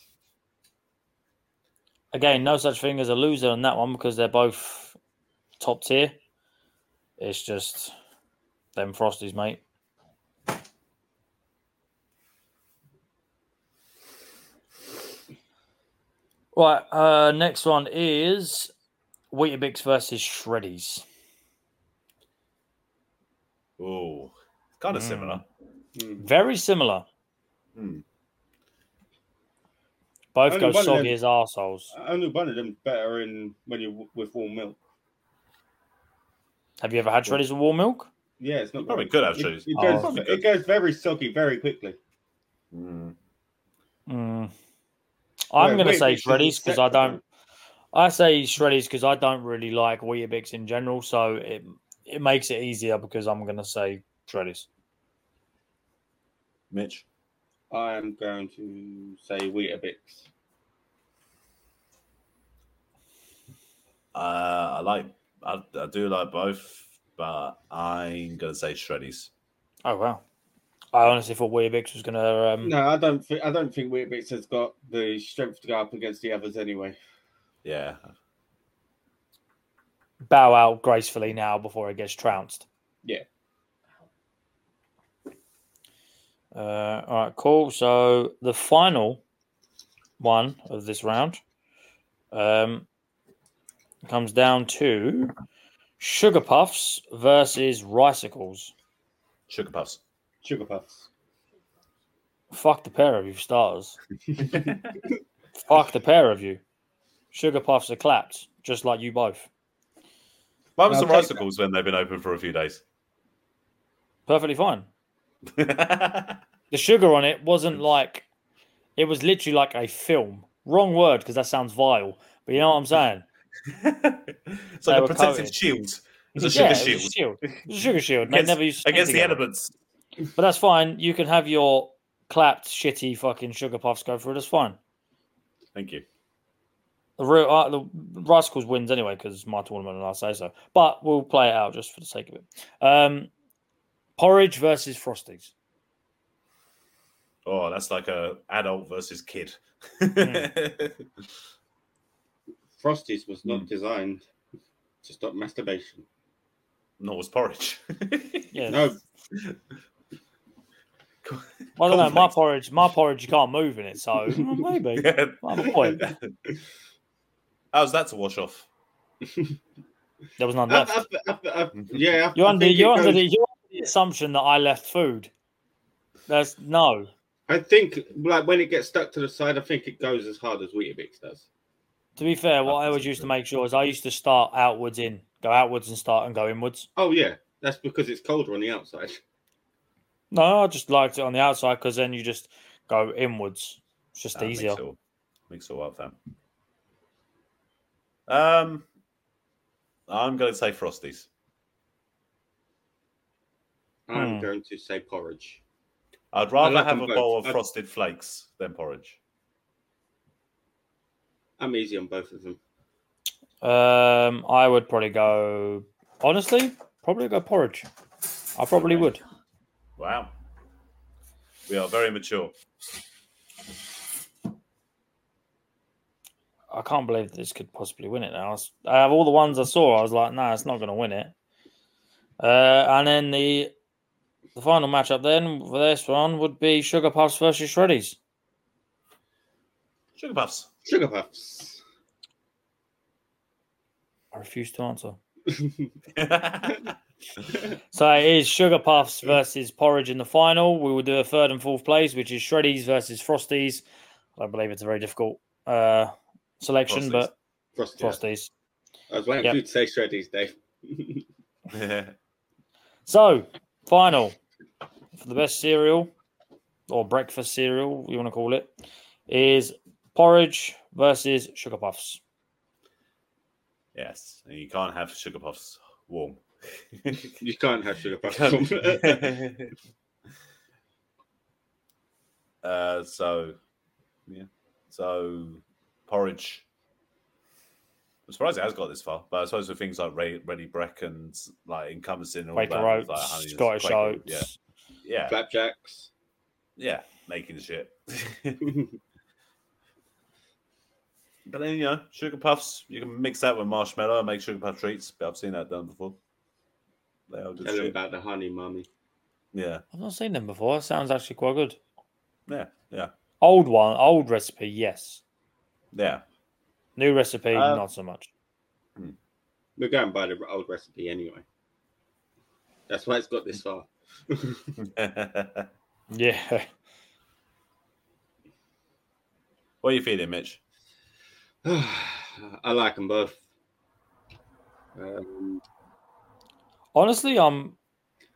Again, no such thing as a loser on that one because they're both top tier. It's just them Frosties, mate. Right, uh, next one is Weetabix versus Shreddies. Oh, kind of Mm. similar. Mm. Very similar. Hmm. Both Only go one of soggy them- as arseholes. Only one of them better in when you're with warm milk. Have you ever had Shreddies with warm milk? Yeah, it's not You probably very- could have it, shoes. it Oh, goes, probably it could. goes very soggy very quickly. Mm. Mm. I'm Yeah, going to Weetabix say is Shreddies because I acceptable. don't. I say Shreddies because I don't really like Weetabix in general, so it it makes it easier because I'm going to say Shreddies. Mitch. I am going to say Weetabix. Uh, I like. I, I do like both, but I'm gonna say Shreddies. Oh wow! I honestly thought Weetabix was going to. Um, No, I don't think I don't think Weetabix has got the strength to go up against the others anyway. Yeah. bow out gracefully now before it gets trounced. Yeah. Uh, all right, cool. So the final one of this round um, comes down to Sugar Puffs versus Ricicles. Sugar Puffs. Sugar Puffs. Fuck the pair of you, starters. Fuck the pair of you. Sugar Puffs are clapped, just like you both. Why was I'll the take Ricicles when they've been open for a few days? Perfectly fine. The sugar on it wasn't like, it was literally like a film. Wrong word because that sounds vile, but you know what I'm saying? It's They like a were protective coated. shield. It's a Yeah, sugar it was shield a shield. It was a sugar shield. They against, never used to stay against the together. elements. But that's fine. You can have your clapped, shitty fucking Sugar Puffs go through. That's fine. Thank you. The real uh, the Ricicles wins anyway because it's my tournament and I say so. But we'll play it out just for the sake of it. Um, porridge versus Frosties. Oh, that's like a adult versus kid. Mm. Frosties was not Mm. designed to stop masturbation. Nor was porridge. Yeah. No, I don't know. My Cornflakes. porridge, my porridge, you can't move in it, so well, maybe. Yeah. I have a point. How's that to wash off? There was none I, left. I, I, I, yeah. I, You're I under, think it you're under goes- the, you're under the assumption that I left food. There's no. I think like when it gets stuck to the side, I think it goes as hard as Weetabix does. To be fair, what I always used to make sure is I used to start outwards in, go outwards and start and go inwards. Oh yeah, that's because it's colder on the outside. No, I just liked it on the outside because then you just go inwards. It's just Ah, easier. Makes it all, makes it all up, fam. Um, I'm going to say Frosties. I'm Hmm. going to say porridge. I'd rather like have them a bowl of both. I- frosted flakes than porridge. I'm easy on both of them. Um, I would probably go, honestly, probably go porridge. I probably Okay. would. Wow. We are very mature. I can't believe this could possibly win it now. I was- I have all the ones I saw. I was like, nah, it's not going to win it. Uh, and then the the final matchup then for this one would be Sugar Puffs versus Shreddies. Sugar Puffs. Sugar Puffs. I refuse to answer. So it is Sugar Puffs versus Porridge in the final. We will do a third and fourth place, which is Shreddies versus Frosties. I believe it's a very difficult uh, selection, Frosties. but Frosty. Frosties. I was waiting Yep. for you to say Shreddies, Dave. So, final for the best cereal or breakfast cereal, you want to call it, is Porridge versus Sugar Puffs. Yes, and you can't have Sugar Puffs warm. You can't have Sugar Puffs. uh, so, yeah. So, porridge. I'm surprised it has got this far, but I suppose with things like Ray, Ready Breck and like encompassing all Quaker that, Oats, like honey, Scottish Quaker- Oats. yeah, yeah, Flapjacks. yeah, making shit. But then you know, Sugar Puffs, you can mix that with marshmallow and make Sugar Puff treats. But I've seen that done before. They are good Tell them shit. about the honey, mummy. Yeah, I've not seen them before. Sounds actually quite good. yeah, yeah, Old one, old recipe, yes. yeah. New recipe, Uh, not so much. We're going by the old recipe anyway. That's why it's got this far. Yeah. What are you feeling, Mitch? I like them both. Um, Honestly, I'm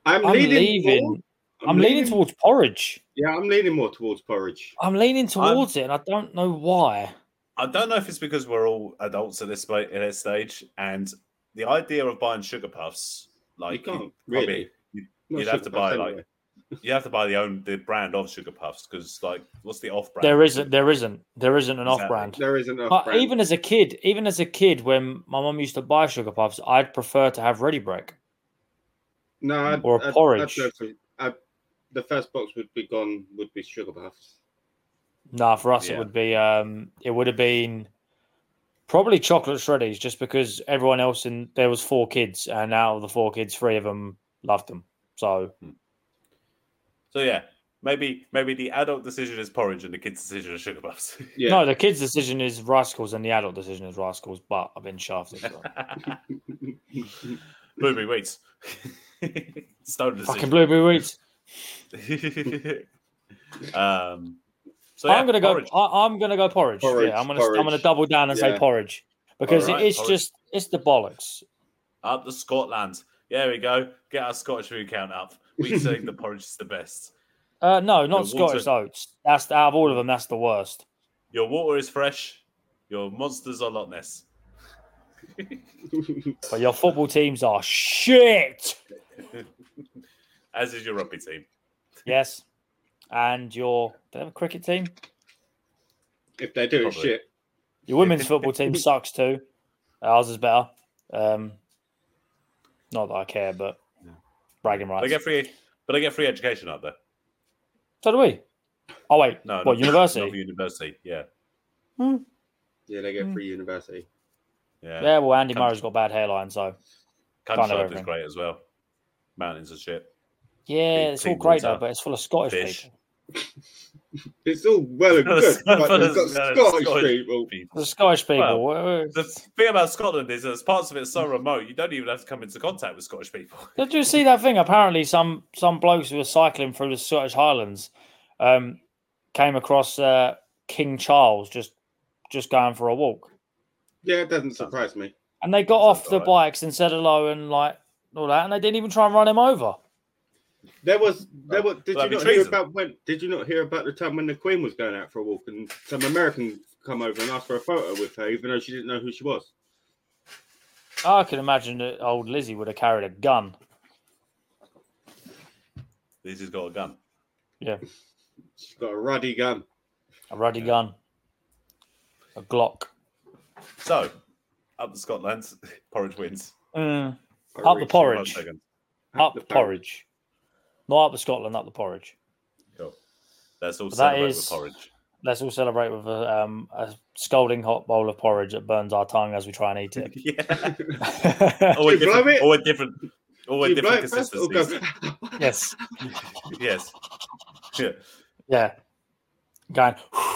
I'm, I'm leaning. leaving. More, I'm, I'm leaning towards porridge. Yeah, I'm leaning more towards porridge. I'm leaning towards I'm, it, and I don't know why. I don't know if it's because we're all adults at this at this stage, and the idea of buying sugar puffs, like you can't you, really. Probably, you, Not you'd have to buy anyway. like you have to buy the own the brand of sugar puffs because like what's the off brand? There isn't. There isn't. There isn't an Exactly. off brand. There isn't off But brand. even as a kid, even as a kid, when my mum used to buy sugar puffs, I'd prefer to have Ready Break. No, I'd, or I'd, porridge. I'd for, I'd, the first box would be gone. Would be sugar puffs. No, for us Yeah. it would be. Um, it would have been probably chocolate shreddies, just because everyone else in there was four kids, and out of the four kids, three of them loved them. So, so yeah, maybe maybe the adult decision is porridge and the kid's decision is sugar puffs. Yeah. no, the kids' decision is Rascals, and the adult decision is Rascals. But I've been shafted. So. Blueberry wheats. Stone Fucking decision. blueberry wheats. um, so yeah, I'm gonna go. porridge. I, I'm gonna go porridge. Porridge, Yeah, I'm gonna. porridge. I'm gonna double down and say Yeah. porridge because Alright, it's porridge. just it's the bollocks. Up to Scotland. There we go. Get our Scottish food count up. We say the porridge is the best. Uh, no, not The water- Scottish oats. That's out of all of them. That's the worst. Your water is fresh. Your monsters are Loch Ness. But your football teams are shit. As is your rugby team. Yes, and your do they have a cricket team? If they do, it's Probably. shit. Your women's football team sucks too. Ours is better. Um, not that I care, but bragging They rights. get free, but they get free education up there. So do we. Oh wait, No, what not- university? Not for university. Yeah, Yeah, they get Mm. free university. yeah. Yeah, well, Andy Come- Murray's got bad hairline, so Kind of Countryside is everything. great as well. Mountains and shit. yeah, Big it's all sea great water, though. But it's full of Scottish fish. people. It's all well and good, but they've got Scottish Scottish people. people. The Scottish people. Well, uh, The thing about Scotland is there's parts of it so remote you don't even have to come into contact with Scottish people. Did you see that thing? Apparently, some some blokes who were cycling through the Scottish Highlands um, came across uh, King Charles just just going for a walk, Yeah, it doesn't surprise me. and they got Sounds off the alright. bikes and said hello and like all that, and they didn't even try and run him over. There was, there Well, was. Did that'd you be not hear treason. about when? Did you not hear about the time when the Queen was going out for a walk and some American come over and asked for a photo with her, even though she didn't know who she was? I can imagine that old Lizzie would have carried a gun. This has got a gun. Yeah, She's got a ruddy gun. a ruddy gun, a Glock. So, up to Scotland, porridge wins. Mm, A Up the rich- porridge. One second. up the the porridge, not up the Scotland, up the porridge. Cool. Let's all That celebrate is- with porridge. Let's all celebrate with a, um, a scalding hot bowl of porridge that burns our tongue as we try and eat it. Yeah. All with Do you blow different, it? all with different, all with Do you blow different it first or go? consistencies. Yes, Yes. Yeah. yeah. Going.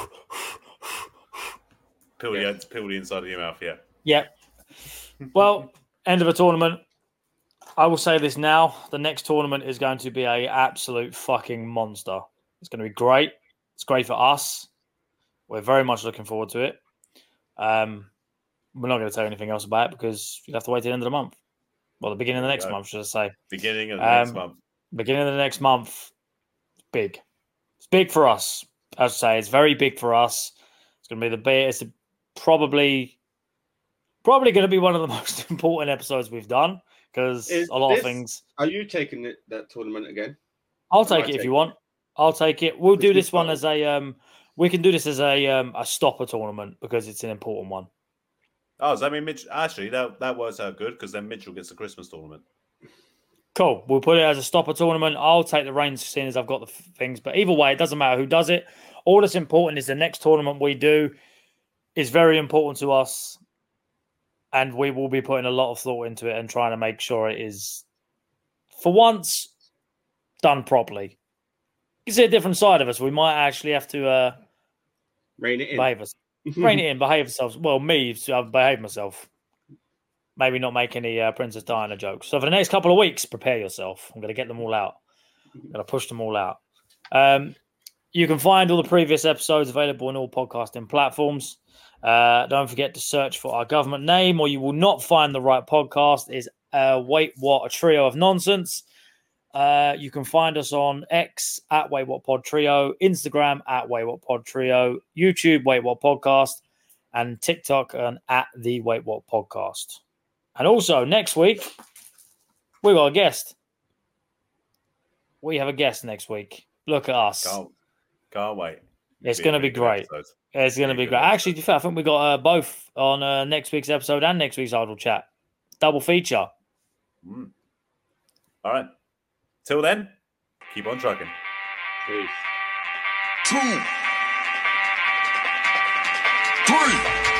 Peel, Yeah. the, peel the inside of your mouth, yeah. Yep. Well, end of a tournament. I will say this now: the next tournament is going to be a absolute fucking monster. It's going to be great. It's great for us. We're very much looking forward to it. Um, we're not going to tell you anything else about it because you'll have to wait till the end of the month. Well, the beginning of the There you next go. month, should I say? Beginning of the next Um, month. Beginning of the next month. Big. It's big for us. As I say, it's very big for us. It's going to be the big. It's probably probably going to be one of the most important episodes we've done because Is a lot this- of things. Are you taking it, that tournament again? I'll I take might it if take you it. want. I'll take it. We'll Which do is this one fine. as a. Um, we can do this as a um, a stopper tournament because it's an important one. Oh, does that mean Mitch? Actually, that, that works out good because then Mitchell gets the Christmas tournament. Cool. We'll put it as a stopper tournament. I'll take the reins seeing as I've got the f- things. But either way, it doesn't matter who does it. All that's important is the next tournament we do is very important to us. And we will be putting a lot of thought into it and trying to make sure it is, for once, done properly. You see a different side of us. We might actually have to uh, Rein it in. behave us. Rein it in, behave ourselves. Well, me, I've behaved myself. Maybe not make any uh, Princess Diana jokes. So for the next couple of weeks, prepare yourself. I'm going to get them all out. I'm going to push them all out. Um, you can find all the previous episodes available on all podcasting platforms. Uh, don't forget to search for our government name, or you will not find the right podcast. Is uh, Wait What, a trio of nonsense. Uh, you can find us on X at Wait What Pod Trio, Instagram at Wait What Pod Trio, YouTube Wait What Podcast, and TikTok and at the Wait What Podcast. And also next week we got a guest. We have a guest next week. Look at us. Can't, can't wait. It's Be a going to be really good great. episode. It's going to Be a be good great. Actually, to be fair, I think we got uh, both on uh, next week's episode and next week's Idle Chat. Double feature. Mm. All right. Till then, keep on trucking. Peace. Two, three.